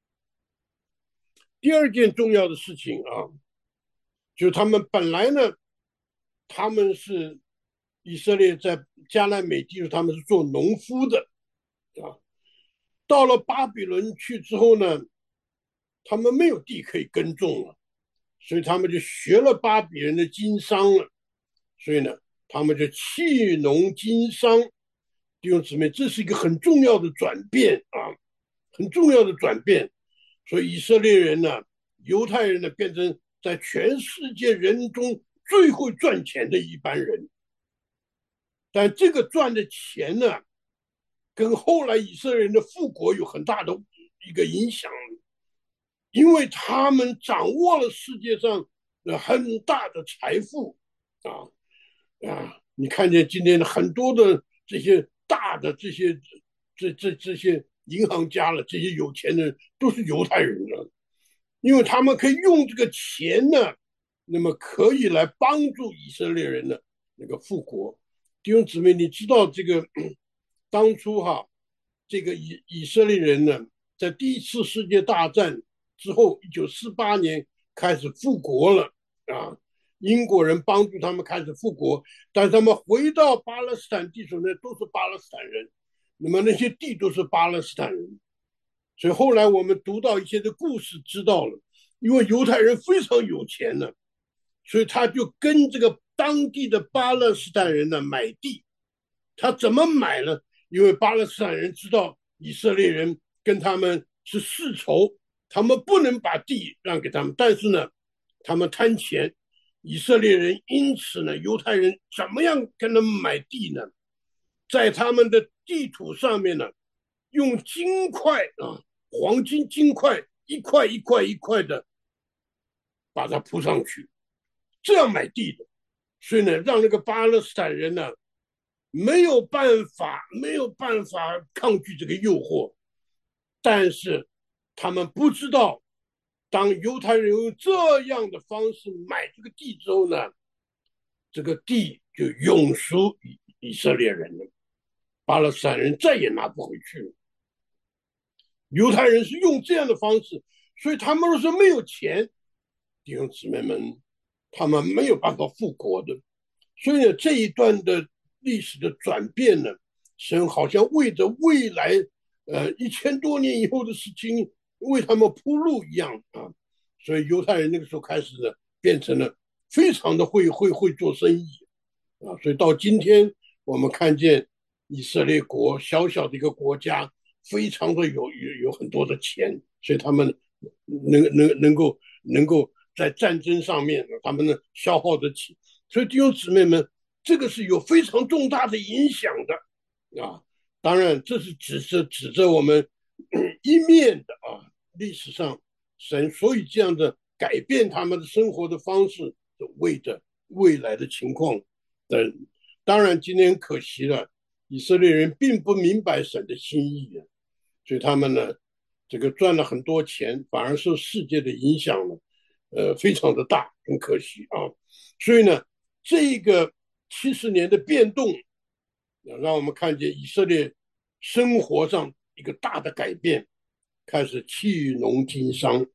第二件重要的事情啊，就是他们本来呢，他们是以色列在迦南美地，他们是做农夫的啊。到了巴比伦去之后呢，他们没有地可以耕种了，所以他们就学了巴比伦的经商了。所以呢，他们就弃农经商。弟兄姊妹，这是一个很重要的转变啊，很重要的转变。所以以色列人呢，犹太人呢，变成在全世界人中最会赚钱的一班人。但这个赚的钱呢，跟后来以色列人的复国有很大的一个影响，因为他们掌握了世界上很大的财富啊啊！你看见今天的很多的这些大的这些这这这些银行家了，这些有钱人都是犹太人了，因为他们可以用这个钱呢，那么可以来帮助以色列人的那个复国。弟兄姊妹，你知道这个当初哈，这个以以色列人呢，在第一次世界大战之后，一九四八年开始复国了啊。英国人帮助他们开始复国，但他们回到巴勒斯坦地属呢，都是巴勒斯坦人，那么那些地都是巴勒斯坦人。所以后来我们读到一些的故事，知道了，因为犹太人非常有钱呢，所以他就跟这个当地的巴勒斯坦人呢买地。他怎么买呢？因为巴勒斯坦人知道以色列人跟他们是世仇，他们不能把地让给他们，但是呢，他们贪钱。以色列人因此呢，犹太人怎么样跟他们买地呢？在他们的地图上面呢，用金块啊，黄金金块一块一块一块的把它铺上去，这样买地的。所以呢，让那个巴勒斯坦人呢没有办法，没有办法抗拒这个诱惑。但是他们不知道，当犹太人用这样的方式买这个地之后呢，这个地就永属以以色列人了，巴勒斯坦人再也拿不回去了。犹太人是用这样的方式，所以他们若是没有钱，弟兄姊妹们，他们没有办法复国的。所以呢，这一段的历史的转变呢，神好像为着未来呃一千多年以后的事情为他们铺路一样啊。所以犹太人那个时候开始呢，变成了非常的会会会做生意啊。所以到今天我们看见以色列国小小的一个国家，非常的有有有很多的钱，所以他们能能能够能够在战争上面，他们呢消耗得起。所以弟兄姊妹们，这个是有非常重大的影响的啊。当然，这是指着指着我们一面的啊，历史上神所以这样的改变他们的生活的方式，为着未来的情况的。当然，今天很可惜了，以色列人并不明白神的心意，所以他们呢，这个赚了很多钱，反而受世界的影响了，呃，非常的大，很可惜啊。所以呢，这个七十年的变动，让我们看见以色列生活上一个大的改变，开始弃农经商。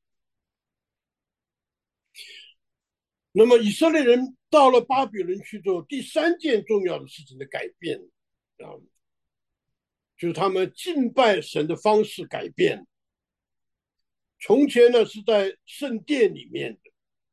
那么以色列人到了巴比伦去之后，第三件重要的事情的改变啊，就是他们敬拜神的方式改变。从前呢是在圣殿里面的，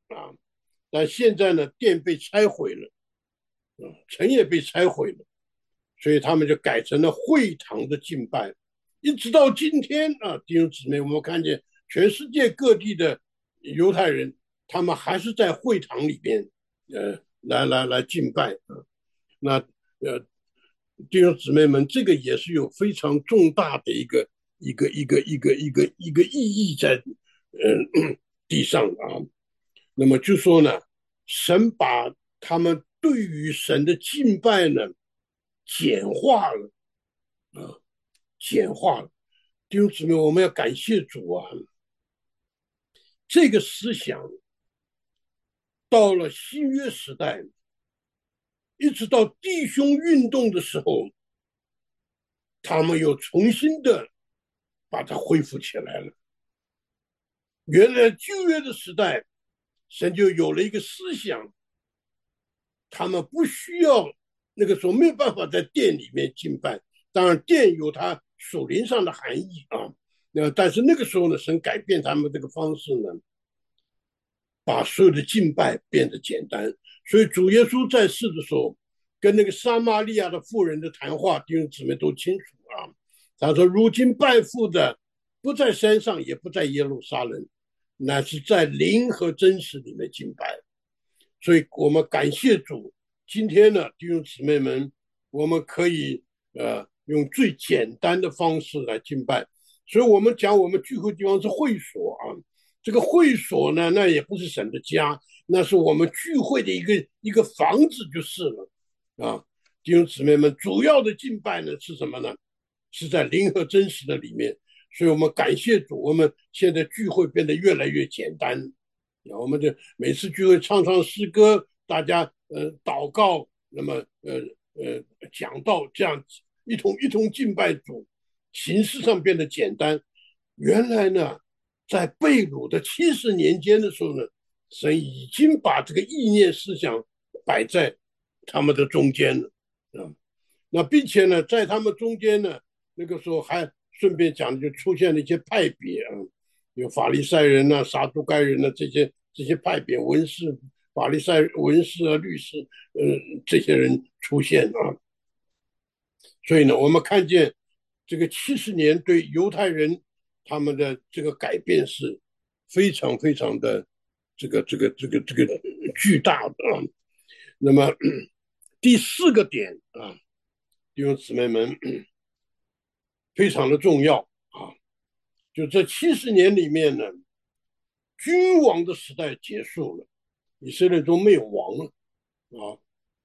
啊。但现在呢，殿被拆毁了，啊，城也被拆毁了，所以他们就改成了会堂的敬拜，一直到今天啊，弟兄姊妹，我们看见全世界各地的犹太人，他们还是在会堂里边，呃，来来来敬拜啊。那呃，弟兄姊妹们，这个也是有非常重大的一个一个一个一个一个一个意义在呃地上啊。那么就说呢，神把他们对于神的敬拜呢简化了啊，简化了。弟兄姊妹，我们要感谢主啊！这个思想到了新约时代，一直到弟兄运动的时候，他们又重新的把它恢复起来了。原来旧约的时代，神就有了一个思想，他们不需要那个时候没有办法在殿里面敬拜，当然殿有它属灵上的含义啊。那但是那个时候呢，神改变他们这个方式呢，把所有的敬拜变得简单。所以主耶稣在世的时候，跟那个撒玛利亚的妇人的谈话，弟兄姊妹都清楚啊。他说：如今拜父的不在山上，也不在耶路撒冷，乃是在灵和真实里面敬拜。所以我们感谢主，今天呢，弟兄姊妹们，我们可以呃用最简单的方式来敬拜。所以我们讲我们聚会地方是会所啊，这个会所呢，那也不是神的家，那是我们聚会的一个一个房子就是了啊。弟兄姊妹们，主要的敬拜呢是什么呢？是在灵和真实的里面。所以我们感谢主，我们现在聚会变得越来越简单。我们就每次聚会唱唱诗歌，大家呃祷告，那么呃呃讲道，这样一同一同敬拜主，形式上变得简单。原来呢，在被掳的七十年间的时候呢，神已经把这个意念思想摆在他们的中间了啊。那并且呢，在他们中间呢，那个时候还顺便讲，就出现了一些派别啊，有法利赛人呐、啊、撒都该人呐、啊、这些这些派别，文士、法利赛文士啊、律师，呃，这些人出现啊。所以呢，我们看见这个七十年对犹太人他们的这个改变是非常非常的这个这个这个这个巨大的啊。那么第四个点啊，弟兄姊妹们非常的重要啊，就这七十年里面呢，君王的时代结束了，以色列中没有王了啊，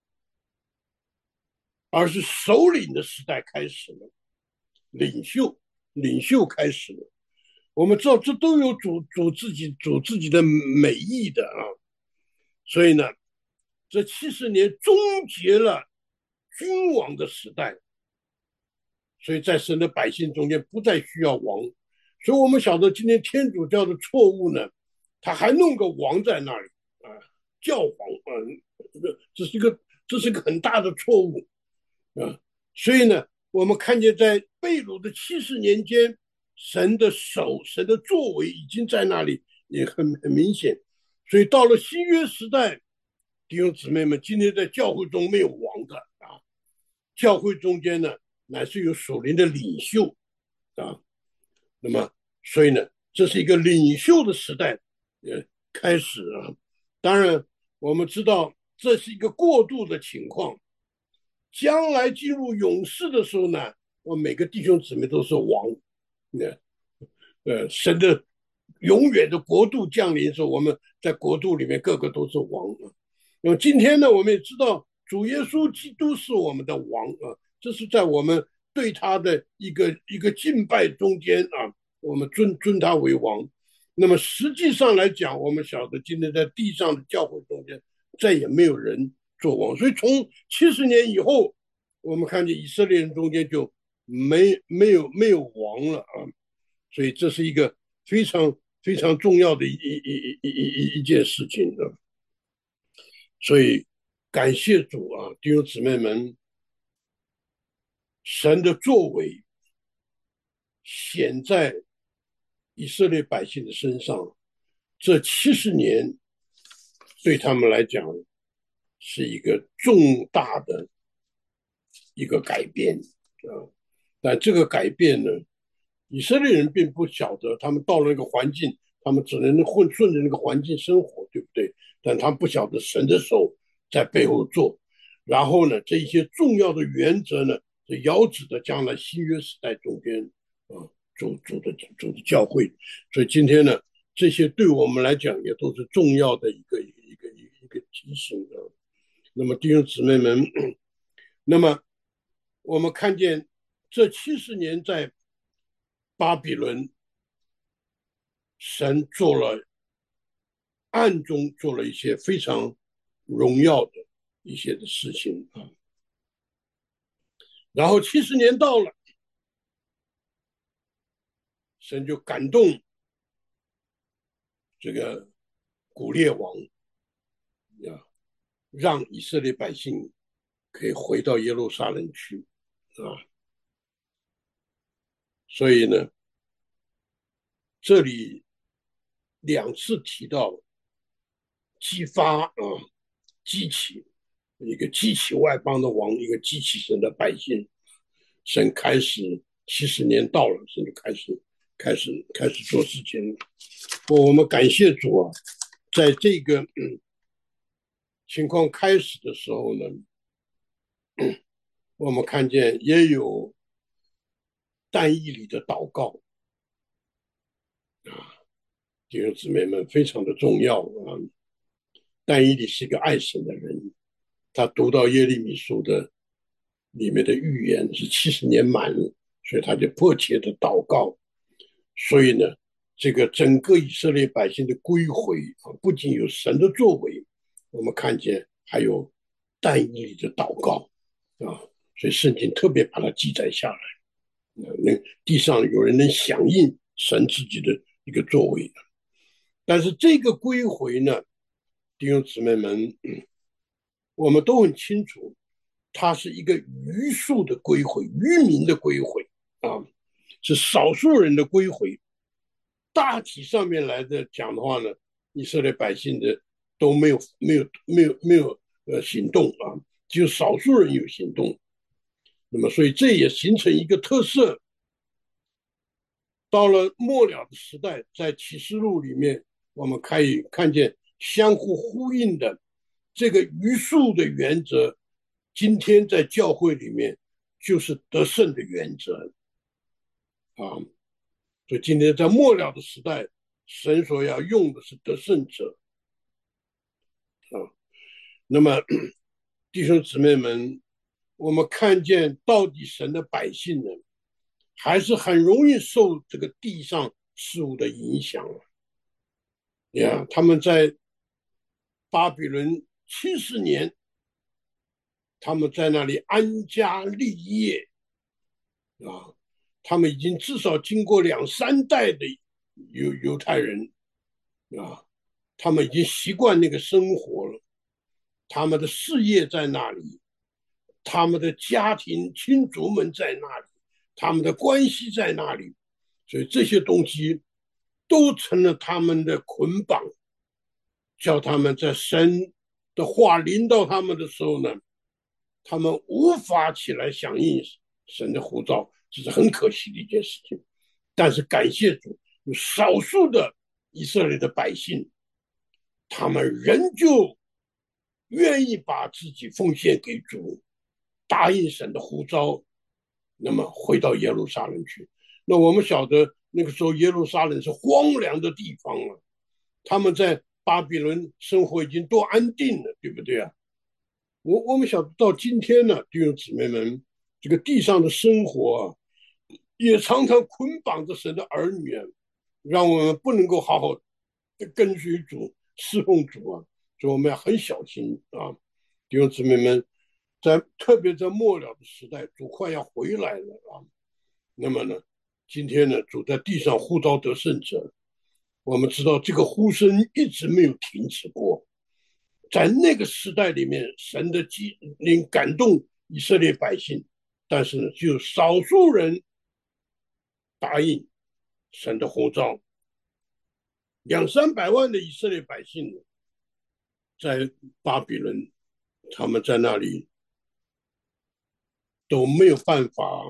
而是首领的时代开始了，领袖领袖开始了。我们知道这都有主主自己主自己的美意的啊，所以呢，这七十年终结了君王的时代，所以在神的百姓中间不再需要王。所以我们晓得今天天主教的错误呢，他还弄个王在那里啊，教皇啊，这是一个这是一个很大的错误啊。所以呢，我们看见在被掳的七十年间，神的手、神的作为已经在那里，也很很明显。所以到了新约时代，弟兄姊妹们，今天在教会中没有王的啊，教会中间呢，乃是有属灵的领袖啊。那么，所以呢，这是一个领袖的时代，呃，开始啊。当然，我们知道这是一个过渡的情况，将来进入勇士的时候呢，我每个弟兄姊妹都是王，呃呃，神的永远的国度降临的时候，我们在国度里面个个都是王啊。那么今天呢，我们也知道主耶稣基督是我们的王啊，这是在我们对他的一个一个敬拜中间啊，我们尊尊他为王。那么实际上来讲，我们晓得今天在地上的教会中间再也没有人做王，所以从七十年以后，我们看见以色列人中间就没没有没有王了啊，所以这是一个非常非常重要的一一一一一一件事情啊。所以感谢主啊，弟兄姊妹们，神的作为显在以色列百姓的身上。这七十年对他们来讲是一个重大的一个改变啊。但这个改变呢，以色列人并不晓得，他们到了那个环境，他们只能混顺着那个环境生活，对不对？但他们不晓得神的手在背后做。然后呢，这一些重要的原则呢，就遥指的将来新约时代中间啊，主主的主的教会。所以今天呢，这些对我们来讲也都是重要的一个一个一个一个提醒啊。那么弟兄姊妹们，那么我们看见这七十年在巴比伦，神做了暗中做了一些非常荣耀的一些的事情啊。然后七十年到了，神就感动这个古列王啊，让以色列百姓可以回到耶路撒冷去啊。所以呢，这里两次提到激发啊，激起一个激起外邦的王，一个激起神的百姓。神开始七十年到了，神就开始开始开始做事情。我们感谢主啊，在这个、嗯、情况开始的时候呢，嗯、我们看见也有但以理的祷告啊，弟兄姊妹们非常的重要啊。但以理是一个爱神的人，他读到耶利米书的里面的预言是七十年满了，所以他就迫切的祷告。所以呢，这个整个以色列百姓的归回啊，不仅有神的作为，我们看见还有但以理的祷告啊，所以圣经特别把它记载下来。那地上有人能响应神自己的一个作为，但是这个归回呢，弟兄姊妹们，我们都很清楚，它是一个余数的归回，渔民的归回啊，是少数人的归回。大体上面来的讲的话呢，以色列百姓的都没有没有没有没有呃行动啊，只有少数人有行动。那么，所以这也形成一个特色。到了末了的时代，在启示录里面，我们可以看见相互呼应的这个余数的原则，今天在教会里面就是得胜的原则啊。所以今天在末了的时代，神所要用的是得胜者啊。那么弟兄姊妹们，我们看见到底神的百姓呢，还是很容易受这个地上事物的影响呀。他们在巴比伦七十年，他们在那里安家立业啊，他们已经至少经过两三代的犹犹太人啊，他们已经习惯那个生活了，他们的事业在那里，他们的家庭亲族们在那里，他们的关系在那里，所以这些东西都成了他们的捆绑，叫他们在神的话临到他们的时候呢，他们无法起来响应神的呼召，这是很可惜的一件事情。但是感谢主，有少数的以色列的百姓，他们仍旧愿意把自己奉献给主，答应神的呼召，那么回到耶路撒冷去。那我们晓得那个时候耶路撒冷是荒凉的地方了，他们在巴比伦生活已经多安定了，对不对啊？我我们晓得到今天呢，弟兄姊妹们，这个地上的生活啊，也常常捆绑着神的儿女啊，让我们不能够好好的跟随主、侍奉主啊，所以我们要很小心啊，弟兄姊妹们，在特别在末了的时代，主快要回来了啊。那么呢，今天呢，主在地上呼召得胜者，我们知道这个呼声一直没有停止过。在那个时代里面，神的机灵感动以色列百姓，但是呢，只有少数人答应神的呼召，两三百万的以色列百姓在巴比伦，他们在那里都没有办法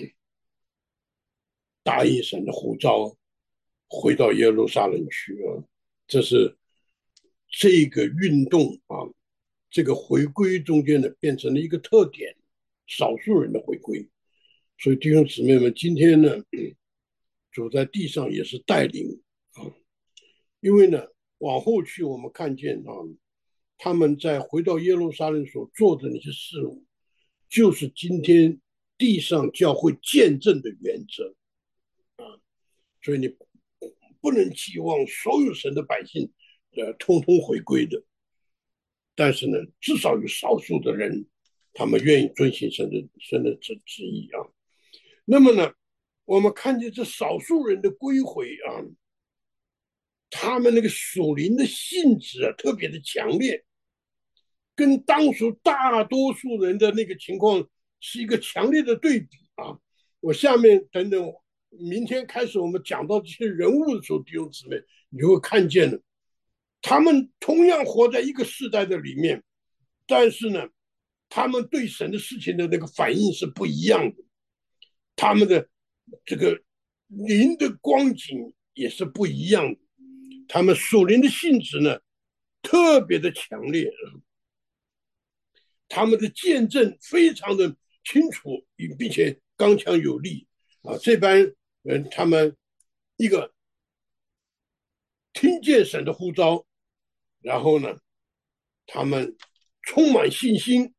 答应神的呼召，回到耶路撒冷去啊。这是这个运动啊，这个回归中间呢，变成了一个特点，少数人的回归。所以弟兄姊妹们，今天呢，主在地上也是带领啊，因为呢，往后去我们看见啊，他们在回到耶路撒冷所做的那些事物，就是今天地上教会见证的原则啊。所以你不能期望所有神的百姓呃通通回归的，但是呢，至少有少数的人，他们愿意遵行神的神的旨旨意啊。那么呢，我们看见这少数人的归回啊，他们那个属灵的性质啊，特别的强烈，跟当时大多数人的那个情况是一个强烈的对比啊。我下面等等，明天开始我们讲到这些人物的时候，弟兄姊妹，你就会看见了，他们同样活在一个时代的里面，但是呢，他们对神的事情的那个反应是不一样的，他们的这个灵的光景也是不一样的，他们属灵的性质呢特别的强烈，他们的见证非常的清楚，并且刚强有力啊。这班人他们一个听见神的呼召，然后呢，他们充满信心，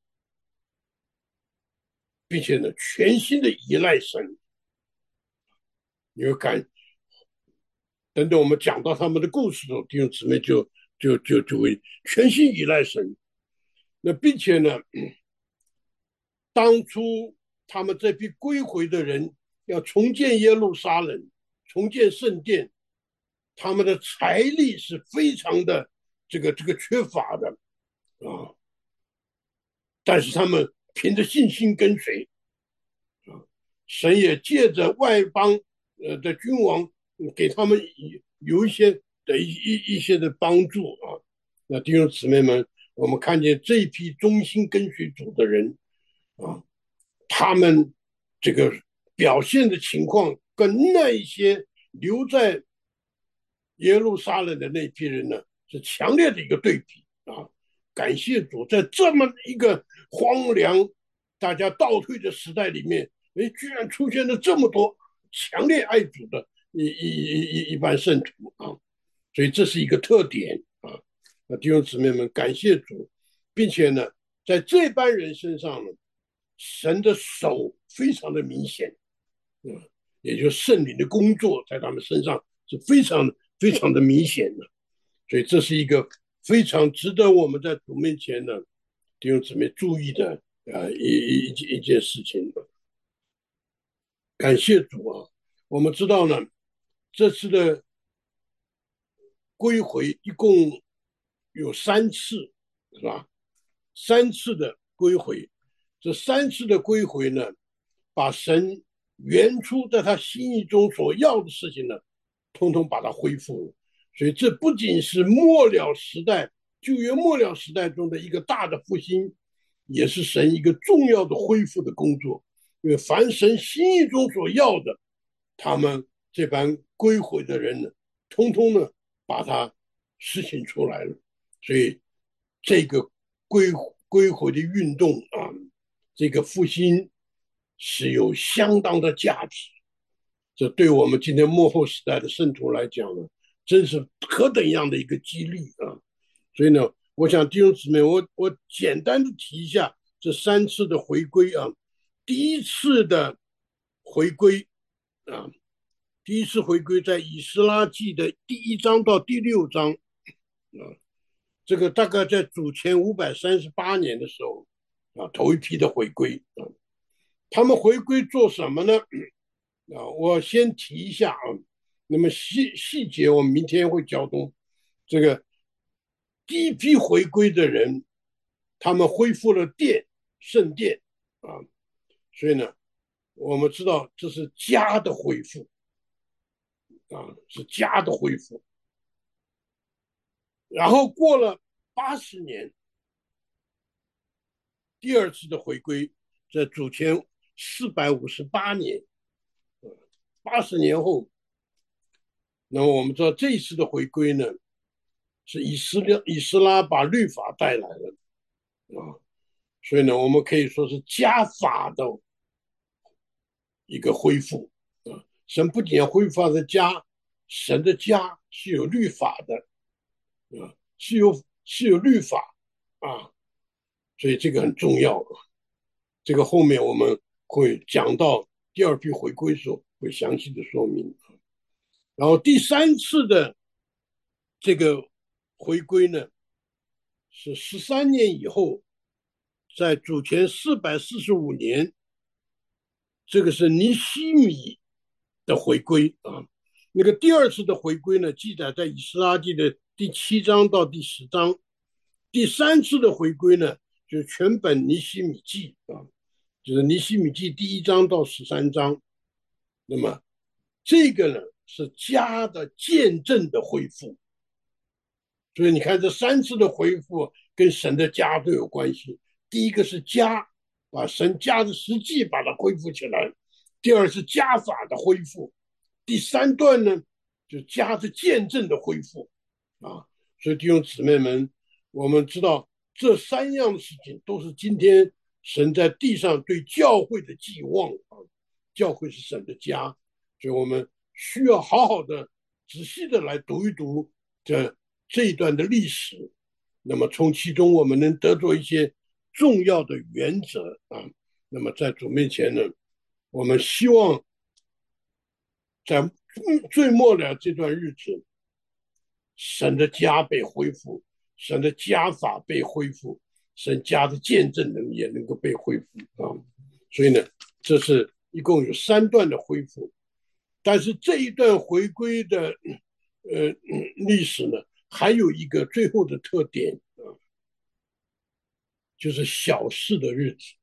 并且呢，全心的依赖神。你会感，等等我们讲到他们的故事的时候，弟兄姊妹就就就就会全心依赖神。那并且呢，当初他们这批归回的人要重建耶路撒冷，重建圣殿，他们的财力是非常的这个这个缺乏的啊，但是他们凭着信心跟随啊，神也借着外邦呃的君王给他们有一些的一一一些的帮助啊。那弟兄姊妹们，我们看见这一批忠心跟随主的人啊，他们这个表现的情况跟那一些留在耶路撒冷的那批人呢，是强烈的一个对比啊！感谢主，在这么一个荒凉、大家倒退的时代里面，哎，居然出现了这么多强烈爱主的一一一一般圣徒啊！所以这是一个特点啊！那弟兄姊妹们，感谢主，并且呢，在这班人身上呢，神的手非常的明显，嗯，也就是圣灵的工作在他们身上是非常非常的明显的，所以这是一个非常值得我们在主面前的弟兄姊妹注意的啊一一一一件事情。感谢主啊！我们知道呢，这次的归回一共有三次，是吧？三次的归回，这三次的归回呢，把神原初在他心意中所要的事情呢，通通把它恢复了。所以这不仅是末了时代旧约末了时代中的一个大的复兴，也是神一个重要的恢复的工作。因为凡神心意中所要的，他们这班归回的人呢，通通呢把它实行出来了。所以这个归归回的运动啊，这个复兴是有相当的价值。这对我们今天末后时代的圣徒来讲呢，真是何等样的一个激励啊！所以呢，我想弟兄姊妹，我我简单的提一下这三次的回归啊。第一次的回归啊，第一次回归在以斯拉记的第一章到第六章啊，这个大概在主前五百三十八年的时候啊，头一批的回归啊，他们回归做什么呢？啊，我先提一下啊，那么细细节我们明天会交通。这个第一批回归的人，他们恢复了殿圣殿啊，所以呢，我们知道这是家的恢复啊，是家的恢复。然后过了八十年，第二次的回归，在主前四百五十八年，八十年后，那么我们知道这一次的回归呢，是以斯拉以斯拉把律法带来了啊，所以呢，我们可以说是加法的一个恢复啊。神不仅要恢复他的家，神的家是有律法的啊，是有是有律法啊，所以这个很重要啊。这个后面我们会讲到第二批回归时候会详细的说明。然后第三次的这个回归呢，是十三年以后，在主前四百四十五年，这个是尼希米的回归啊。那个第二次的回归呢，记载在以斯拉记的第七章到第十章。第三次的回归呢，就是全本尼希米记啊，就是尼希米记第一章到十三章。那么这个呢，是家的见证的恢复。所以你看，这三次的恢复跟神的家都有关系。第一个是家，把神家的实际把它恢复起来；第二是家法的恢复；第三段呢，就家的见证的恢复啊。所以弟兄姊妹们，我们知道这三样事情都是今天神在地上对教会的寄望啊。教会是神的家，所以我们需要好好的、仔细的来读一读这这一段的历史。那么从其中我们能得出一些重要的原则啊。那么在主面前呢，我们希望在最末了这段日子，神的家被恢复，神的家法被恢复，神家的见证人也能够被恢复啊。所以呢，这是一共有三段的恢复，但是这一段回归的呃历史呢，还有一个最后的特点啊，就是小事的日子。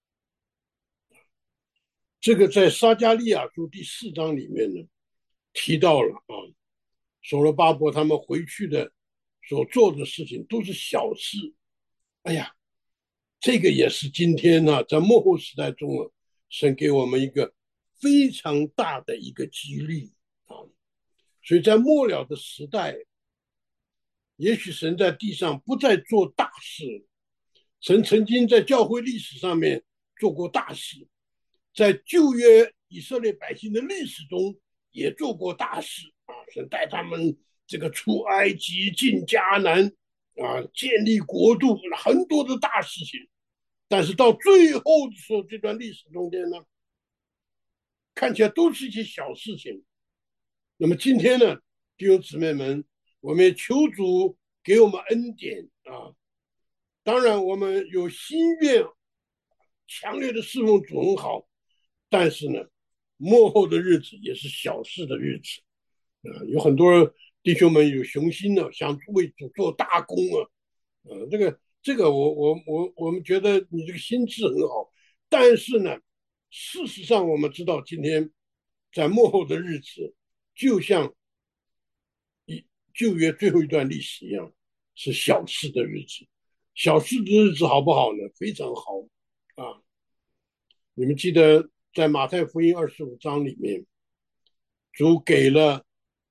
这个在撒迦利亚书第四章里面呢提到了啊，所罗巴伯他们回去的所做的事情都是小事。哎呀，这个也是今天呢，在末后时代中啊，神给我们一个非常大的一个激励啊。所以在末了的时代，也许神在地上不再做大事。神曾经在教会历史上面做过大事，在旧约以色列百姓的历史中也做过大事啊。神带他们这个出埃及、进迦南啊，建立国度，很多的大事情。但是到最后的时候，这段历史中间呢，看起来都是一些小事情。那么今天呢，弟兄姊妹们，我们也求主给我们恩典啊。当然，我们有心愿，强烈的侍奉主很好，但是呢，末后的日子也是小事的日子啊。有很多弟兄们有雄心的，想为主做大功啊。呃，这个这个我我我我们觉得你这个心智很好，但是呢，事实上我们知道，今天在末后的日子，就像一旧约最后一段历史一样，是小事的日子。小事的日子好不好呢？非常好啊！你们记得在马太福音二十五章里面，主给了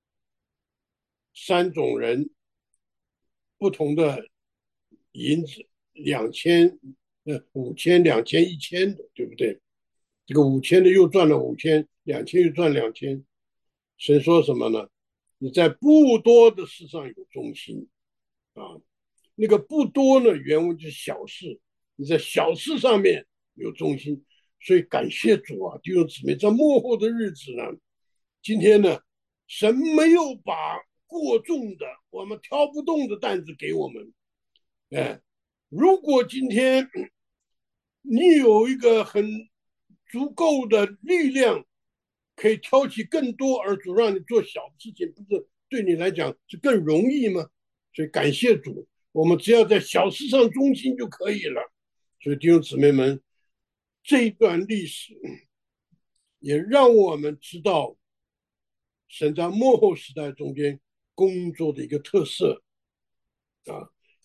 三种人不同的银子，两千、呃五千、两千、一千的，对不对？这个五千的又赚了五千，两千又赚两千。神说什么呢？你在不多的事上有忠心啊。那个不多呢，原文就是小事，你在小事上面有忠心，所以感谢主啊，弟兄姊妹，在末后的日子呢，今天呢，神没有把过重的我们挑不动的担子给我们。哎，如果今天你有一个很足够的力量，可以挑起更多，而主让你做小事情，不是对你来讲是更容易吗？所以感谢主，我们只要在小事上忠心就可以了。所以弟兄姊妹们，这一段历史也让我们知道神在末后时代中间工作的一个特色啊。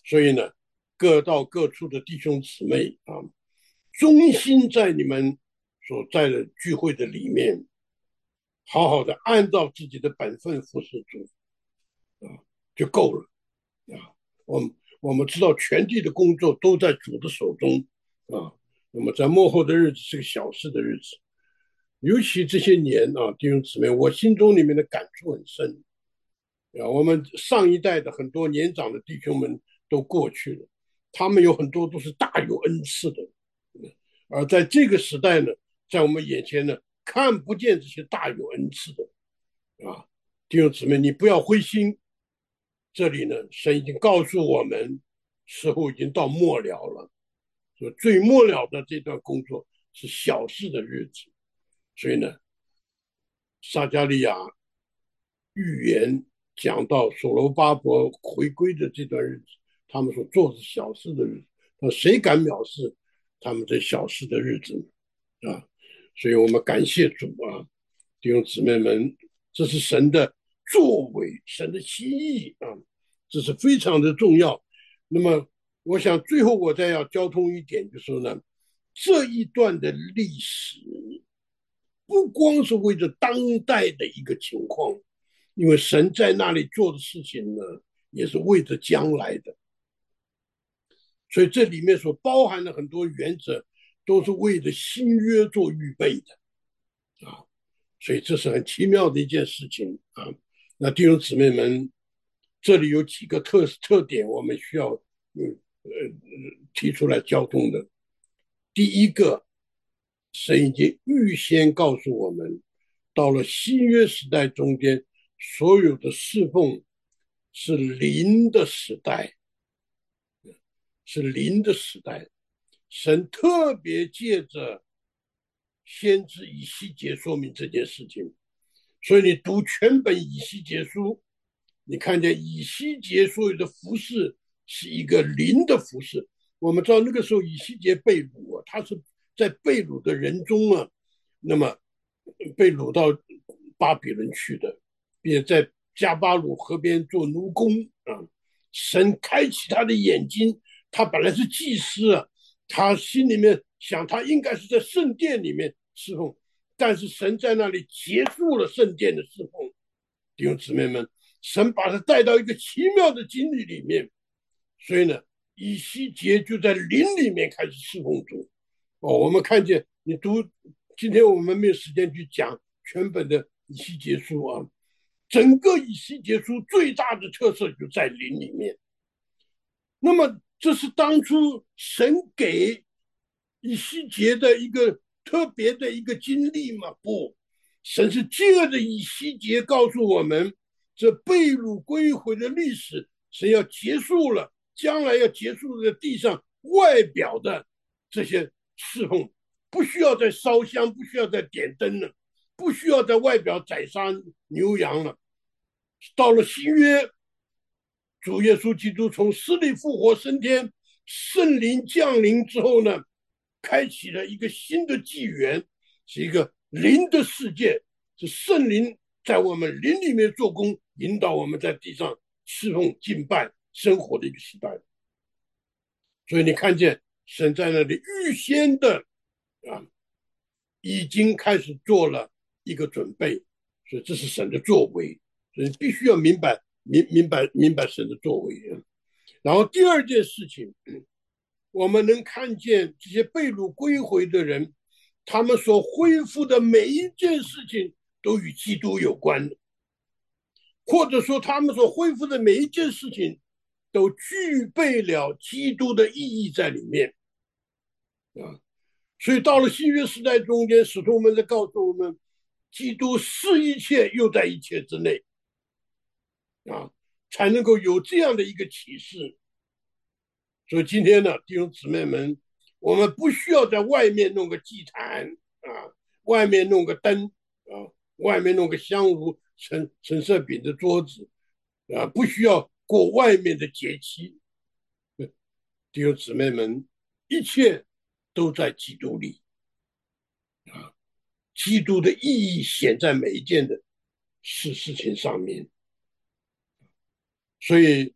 所以呢，各到各处的弟兄姊妹啊，忠心在你们所在的聚会的里面，好好的按照自己的本分服侍主啊，就够了啊。我们我们知道全地的工作都在主的手中啊。那么在幕后的日子是个小事的日子，尤其这些年啊，弟兄姊妹，我心中里面的感触很深啊。我们上一代的很多年长的弟兄们都过去了，他们有很多都是大有恩赐的，而在这个时代呢，在我们眼前呢，看不见这些大有恩赐的啊。弟兄姊妹，你不要灰心，这里呢，神已经告诉我们，时候已经到末了了，说最末了的这段工作是小事的日子，所以呢，撒加利亚预言讲到所罗巴伯回归的这段日子，他们所做的小事的日子，那谁敢藐视他们这小事的日子呢？啊，所以我们感谢主啊，弟兄姊妹们，这是神的作为，神的心意啊，这是非常的重要。那么，我想最后我再要交通一点，就是说呢，这一段的历史不光是为着当代的一个情况，因为神在那里做的事情呢，也是为着将来的，所以这里面所包含的很多原则，都是为着新约做预备的啊，所以这是很奇妙的一件事情啊。那弟兄姊妹们，这里有几个特特点，我们需要嗯呃提出来交通的。第一个，神已经预先告诉我们，到了新约时代中间，所有的侍奉是灵的时代，是灵的时代。神特别借着先知以西结说明这件事情，所以你读全本以西结书，你看见以西结所有的服饰是一个灵的服饰。我们知道那个时候以西结被掳啊，他是在被掳的人中啊，那么被掳到巴比伦去的，并且在加巴鲁河边做奴工啊。神开启他的眼睛，他本来是祭司啊，他心里面想他应该是在圣殿里面侍奉，但是神在那里结束了圣殿的侍奉。弟兄姊妹们，神把他带到一个奇妙的经历里面，所以呢，以西结就在灵里面开始侍奉主。哦，我们看见你读，今天我们没有时间去讲全本的以西结书啊，整个以西结书最大的特色就在灵里面。那么这是当初神给以西结的一个特别的一个经历吗？不，神是借着以西结告诉我们，这被掳归回的历史，神要结束了，将来要结束的地上外表的这些侍奉，不需要再烧香，不需要再点灯了，不需要在外表宰杀牛羊了。到了新约，主耶稣基督从死里复活升天，圣灵降临之后呢，开启了一个新的纪元，是一个灵的世界，是圣灵在我们灵里面做工，引导我们在地上侍奉、敬拜、生活的一个时代。所以你看见神在那里预先的啊，已经开始做了一个准备，所以这是神的作为，所以必须要明白明明白明白神的作为。然后第二件事情，我们能看见这些被掳归回的人，他们所恢复的每一件事情都与基督有关的，或者说他们所恢复的每一件事情都具备了基督的意义在里面啊。所以到了新约时代中间，使徒们在告诉我们，基督是一切又在一切之内啊，才能够有这样的一个启示。所以今天呢，弟兄姊妹们，我们不需要在外面弄个祭坛啊，外面弄个灯啊，外面弄个香炉、陈陈设饼的桌子啊，不需要过外面的节期。弟兄姊妹们，一切都在基督里啊，基督的意义显在每一件的事事情上面。所以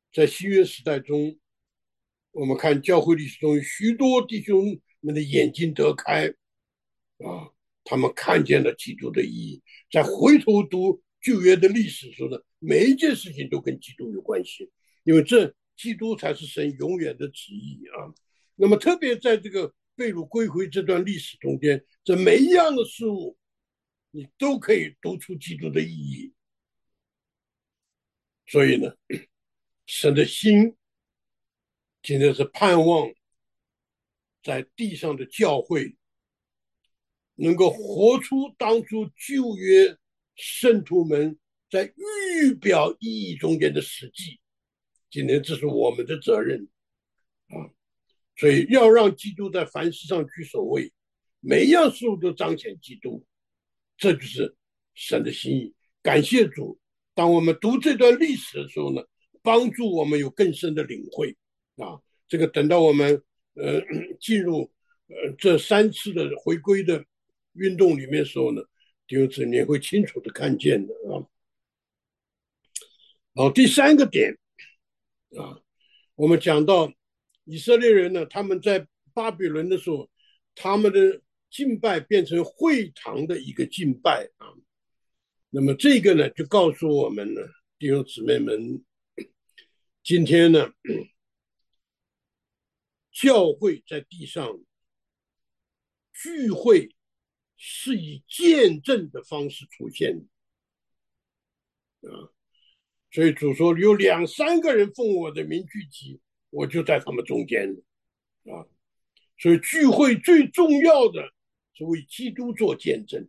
在新约时代中，我们看教会历史中有许多弟兄们的眼睛得开啊，他们看见了基督的意义，在回头读旧约的历史的时候呢，每一件事情都跟基督有关系，因为这基督才是神永远的旨意啊。那么特别在这个被掳归回这段历史中间，这每一样的事物，你都可以读出基督的意义。所以呢，神的心今天是盼望在地上的教会能够活出当初旧约圣徒们在预表意义中间的实际。今天这是我们的责任啊，所以要让基督在凡事上居首位，每一样事物都彰显基督，这就是神的心意。感谢主，当我们读这段历史的时候呢，帮助我们有更深的领会啊。这个等到我们呃进入呃这三次的回归的运动里面的时候呢，弟兄姊妹会清楚的看见的啊。好，第三个点啊，我们讲到以色列人呢，他们在巴比伦的时候，他们的敬拜变成会堂的一个敬拜啊。那么这个呢，就告诉我们呢，弟兄姊妹们，今天呢，教会在地上聚会是以见证的方式出现的啊。所以主说有两三个人奉我的名聚集，我就在他们中间啊。所以聚会最重要的是为基督做见证。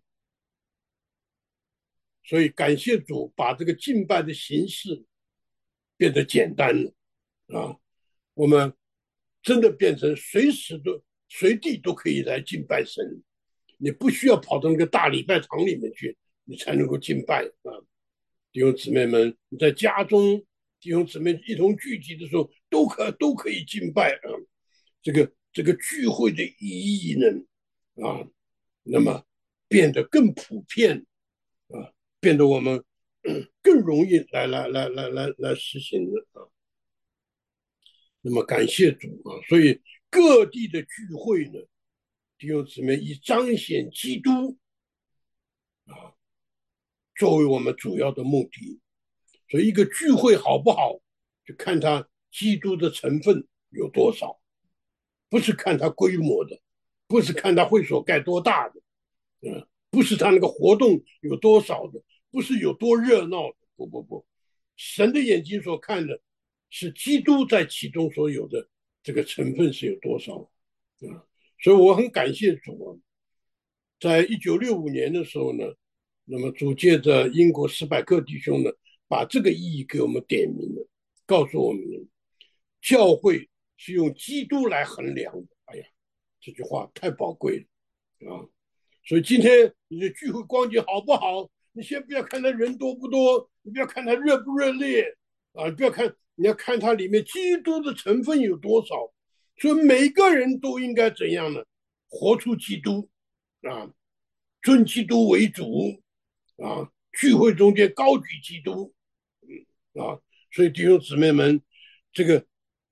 所以感谢主把这个敬拜的形式变得简单了啊，我们真的变成随时都随地都可以来敬拜神，你不需要跑到那个大礼拜堂里面去，你才能够敬拜啊。弟兄姊妹们，你在家中弟兄姊妹一同聚集的时候，都可都可以敬拜啊。这个这个聚会的意义呢，啊，那么变得更普遍啊，变得我们更容易来来来来来来实行的啊。那么感谢主啊，所以各地的聚会呢，弟兄姊妹以彰显基督啊作为我们主要的目的。所以一个聚会好不好，就看它基督的成分有多少，不是看它规模的，不是看它会所盖多大的，嗯，不是它那个活动有多少的，不是有多热闹的，不不不，神的眼睛所看的是基督在其中所有的这个成分是有多少啊。所以我很感谢主啊，在一九六五年的时候呢，那么主借着英国史百克弟兄呢，把这个意义给我们点明了，告诉我们教会是用基督来衡量的。哎呀，这句话太宝贵了啊！所以今天你的聚会光景好不好，你先不要看他人多不多，你不要看他热不热烈啊，不要看，你要看它里面基督的成分有多少。所以每个人都应该怎样呢？活出基督啊，尊基督为主啊，聚会中间高举基督，嗯啊，所以弟兄姊妹们，这个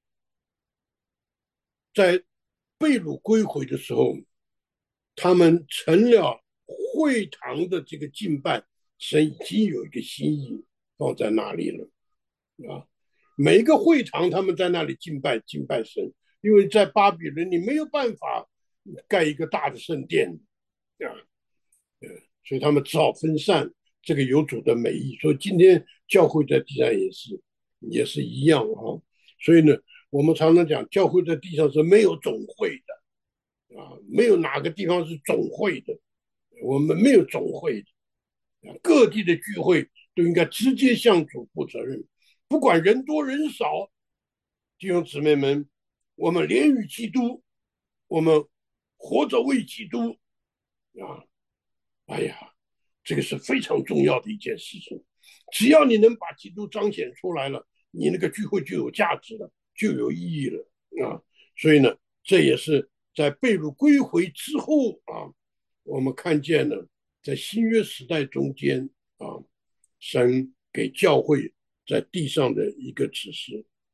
在被掳归回的时候，他们成了会堂的这个敬拜，神已经有一个心意放在那里了啊。每一个会堂，他们在那里敬拜敬拜神，因为在巴比伦你没有办法盖一个大的圣殿啊，所以他们只好分散。这个有主的美意，所以今天教会在地上也是也是一样啊。所以呢，我们常常讲，教会在地上是没有总会的啊，没有哪个地方是总会的，我们没有总会的，各地的聚会都应该直接向主负责任，不管人多人少，弟兄姊妹们，我们连于基督，我们活着为基督啊！哎呀，这个是非常重要的一件事情。只要你能把基督彰显出来了，你那个聚会就有价值了，就有意义了啊！所以呢，这也是在被掳归回之后啊，我们看见了在新约时代中间啊，神给教会在地上的一个指示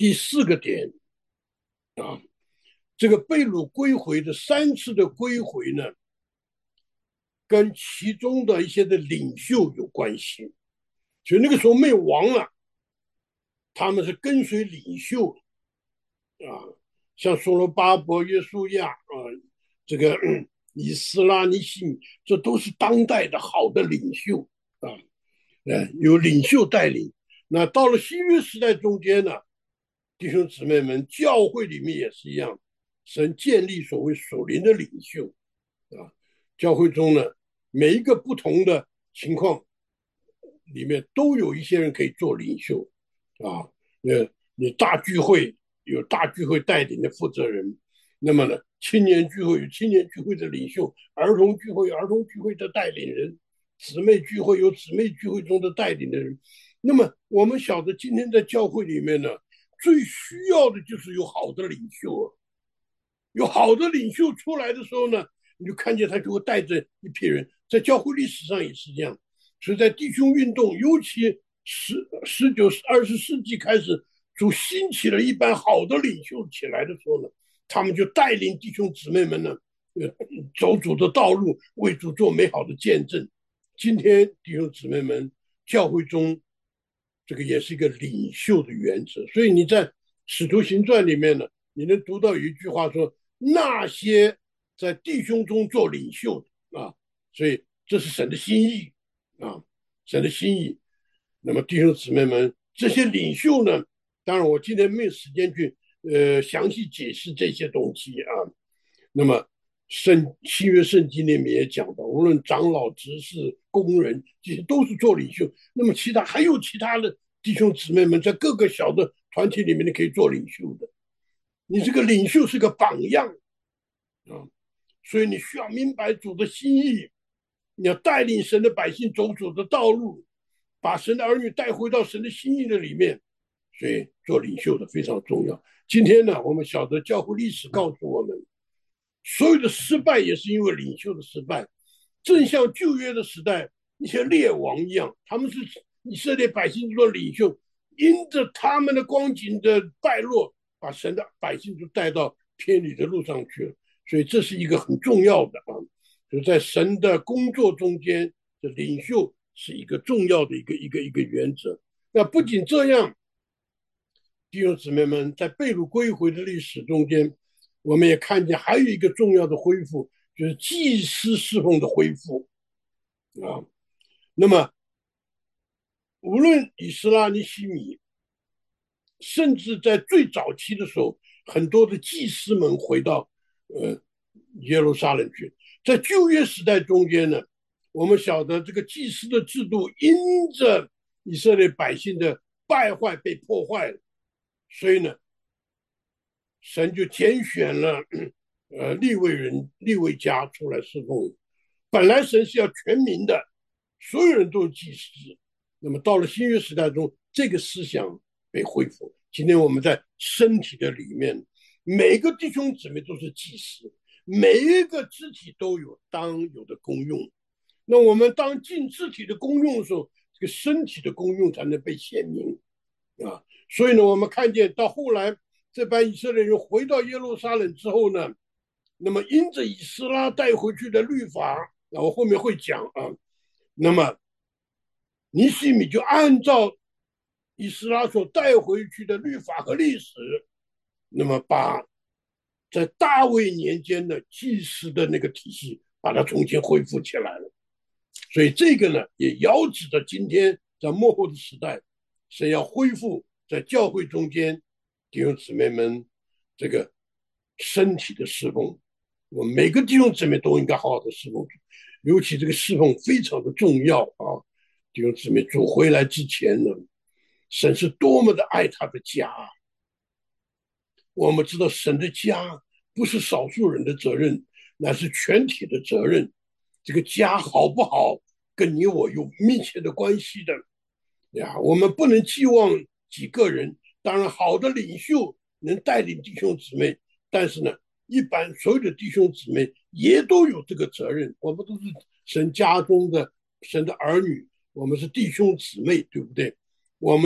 第四个点啊，这个被掳归回的三次的归回呢，跟其中的一些的领袖有关系。所以那个时候没有王了，他们是跟随领袖啊，像所罗巴伯、约书亚啊，这个以斯拉、尼西米，这都是当代的好的领袖啊，呃，有领袖带领。那到了新约时代中间呢，弟兄姊妹们，教会里面也是一样，神建立所谓属灵的领袖啊，教会中呢，每一个不同的情况里面都有一些人可以做领袖啊，呃，你大聚会有大聚会带领的负责人，那么呢，青年聚会有青年聚会的领袖，儿童聚会有儿童聚会的带领人，姊妹聚会有姊妹聚会中的带领的人。那么我们晓得，今天在教会里面呢，最需要的就是有好的领袖啊，有好的领袖出来的时候呢，你就看见他就会带着一批人，在教会历史上也是这样。所以在弟兄运动，尤其十十九、二十世纪开始，主兴起了一班好的领袖起来的时候呢，他们就带领弟兄姊妹们呢，呃，走主的道路，为主做美好的见证。今天弟兄姊妹们，教会中这个也是一个领袖的原则，所以你在《使徒行传》里面呢，你能读到有一句话说：“那些在弟兄中做领袖的啊，所以这是神的心意啊，神的心意。”那么弟兄姊妹们，这些领袖呢，当然我今天没有时间去呃详细解释这些东西啊。那么圣新约圣经里面也讲到，无论长老、执事、工人，这些都是做领袖。那么其他还有其他的弟兄姊妹们，在各个小的团体里面，你可以做领袖的。你这个领袖是个榜样啊，所以你需要明白主的心意，你要带领神的百姓走主的道路，把神的儿女带回到神的心意的里面。所以做领袖的非常重要。今天呢，我们晓得教会历史告诉我们，所有的失败也是因为领袖的失败，正像旧约的时代一些列王一样，他们是以色列百姓做领袖，因着他们的光景的败落，把神的百姓就带到偏离的路上去了。所以这是一个很重要的啊，就在神的工作中间，这领袖是一个重要的一个一个一个原则。那不仅这样，弟兄姊妹们，在被掳归回的历史中间，我们也看见还有一个重要的恢复，就是祭司侍奉的恢复啊。那么，无论以斯拉、尼西米，甚至在最早期的时候，很多的祭司们回到呃耶路撒冷去。在旧约时代中间呢，我们晓得这个祭司的制度因着以色列百姓的败坏被破坏了，所以呢，神就拣选了呃利未人、利未家出来侍奉。本来神是要全民的，所有人都是祭司。那么到了新约时代中，这个思想被恢复。今天我们在身体的里面，每个弟兄姊妹都是祭司，每一个肢体都有当有的功用。那我们当尽肢体的功用的时候，这个身体的功用才能被显明啊。所以呢，我们看见到后来这班以色列人回到耶路撒冷之后呢，那么因着以斯拉带回去的律法，那我后面会讲啊，那么尼西米就按照以斯拉所带回去的律法和历史，那么把在大卫年间的祭司的那个体系，把它重新恢复起来了。所以这个呢，也遥指着今天在末后的时代，神要恢复在教会中间弟兄姊妹们这个身体的侍奉。我们每个弟兄姊妹都应该好好的侍奉，尤其这个侍奉非常的重要啊！弟兄姊妹，主回来之前呢，神是多么的爱他的家。我们知道神的家不是少数人的责任，乃是全体的责任。这个家好不好，跟你我有密切的关系的呀。我们不能寄望几个人，当然好的领袖能带领弟兄姊妹，但是呢，一般所有的弟兄姊妹也都有这个责任。我们都是神家中的神的儿女，我们是弟兄姊妹，对不对？我们要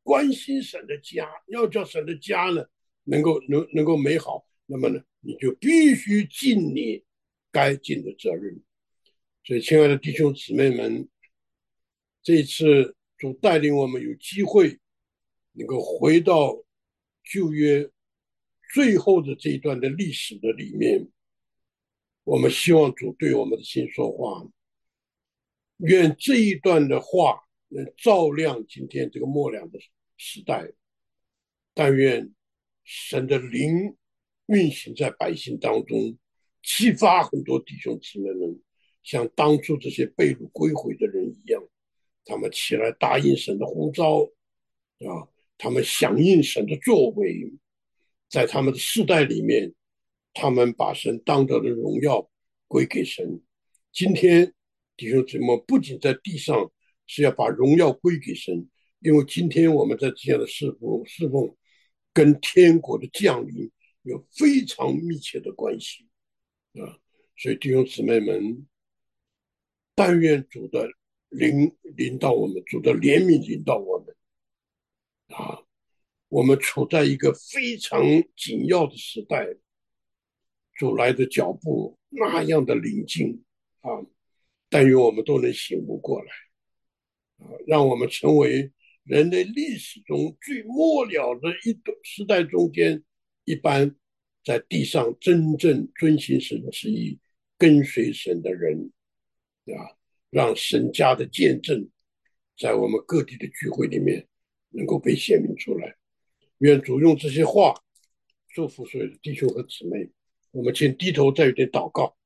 关心神的家，要叫神的家呢能够能能够美好，那么呢，你就必须尽你该尽的责任。所以，亲爱的弟兄姊妹们，这一次主带领我们有机会能够回到旧约最后的这一段的历史的里面，我们希望主对我们的心说话，愿这一段的话能照亮今天这个末了的时代。但愿神的灵运行在百姓当中，激发很多弟兄姊妹们，像当初这些被掳归回的人一样，他们起来答应神的呼召啊，他们响应神的作为，在他们的世代里面，他们把神当得的荣耀归给神。今天弟兄姊妹不仅在地上是要把荣耀归给神，因为今天我们在这样的侍奉侍奉跟天国的降临有非常密切的关系啊。所以弟兄姊妹们，但愿主的灵临到我们，主的怜悯临到我们啊！我们处在一个非常紧要的时代，主来的脚步那样的临近啊！但愿我们都能醒悟过来啊，让我们成为人类历史中最末了的一段时代中间，一般在地上真正遵行神旨意、跟随神的人啊，让神家的见证在我们各地的聚会里面能够被显明出来。愿主用这些话祝福所有的弟兄和姊妹。我们请低头再有点祷告。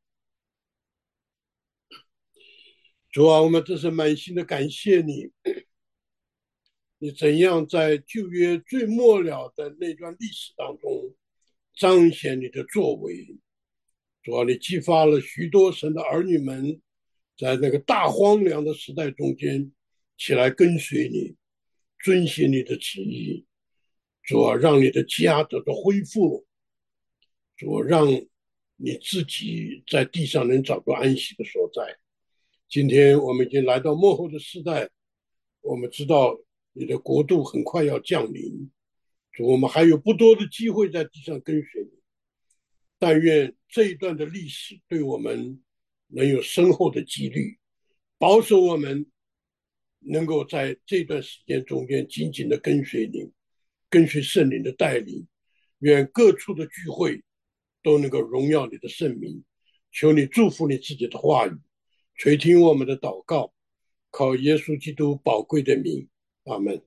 主啊，我们真是满心的感谢你，你怎样在旧约最末了的那段历史当中彰显你的作为。主啊，你激发了许多神的儿女们，在那个大荒凉的时代中间起来跟随你，遵循你的旨意。主啊，让你的家得到恢复。主啊，让你自己在地上能找到安息的所在。今天我们已经来到末后的时代，我们知道你的国度很快要降临，主，我们还有不多的机会在地上跟随你。但愿这一段的历史对我们能有深厚的激励，保守我们能够在这段时间中间紧紧的跟随你，跟随圣灵的带领。愿各处的聚会都能够荣耀你的圣名。求你祝福你自己的话语，垂听我们的祷告，靠耶稣基督宝贵的名，阿门。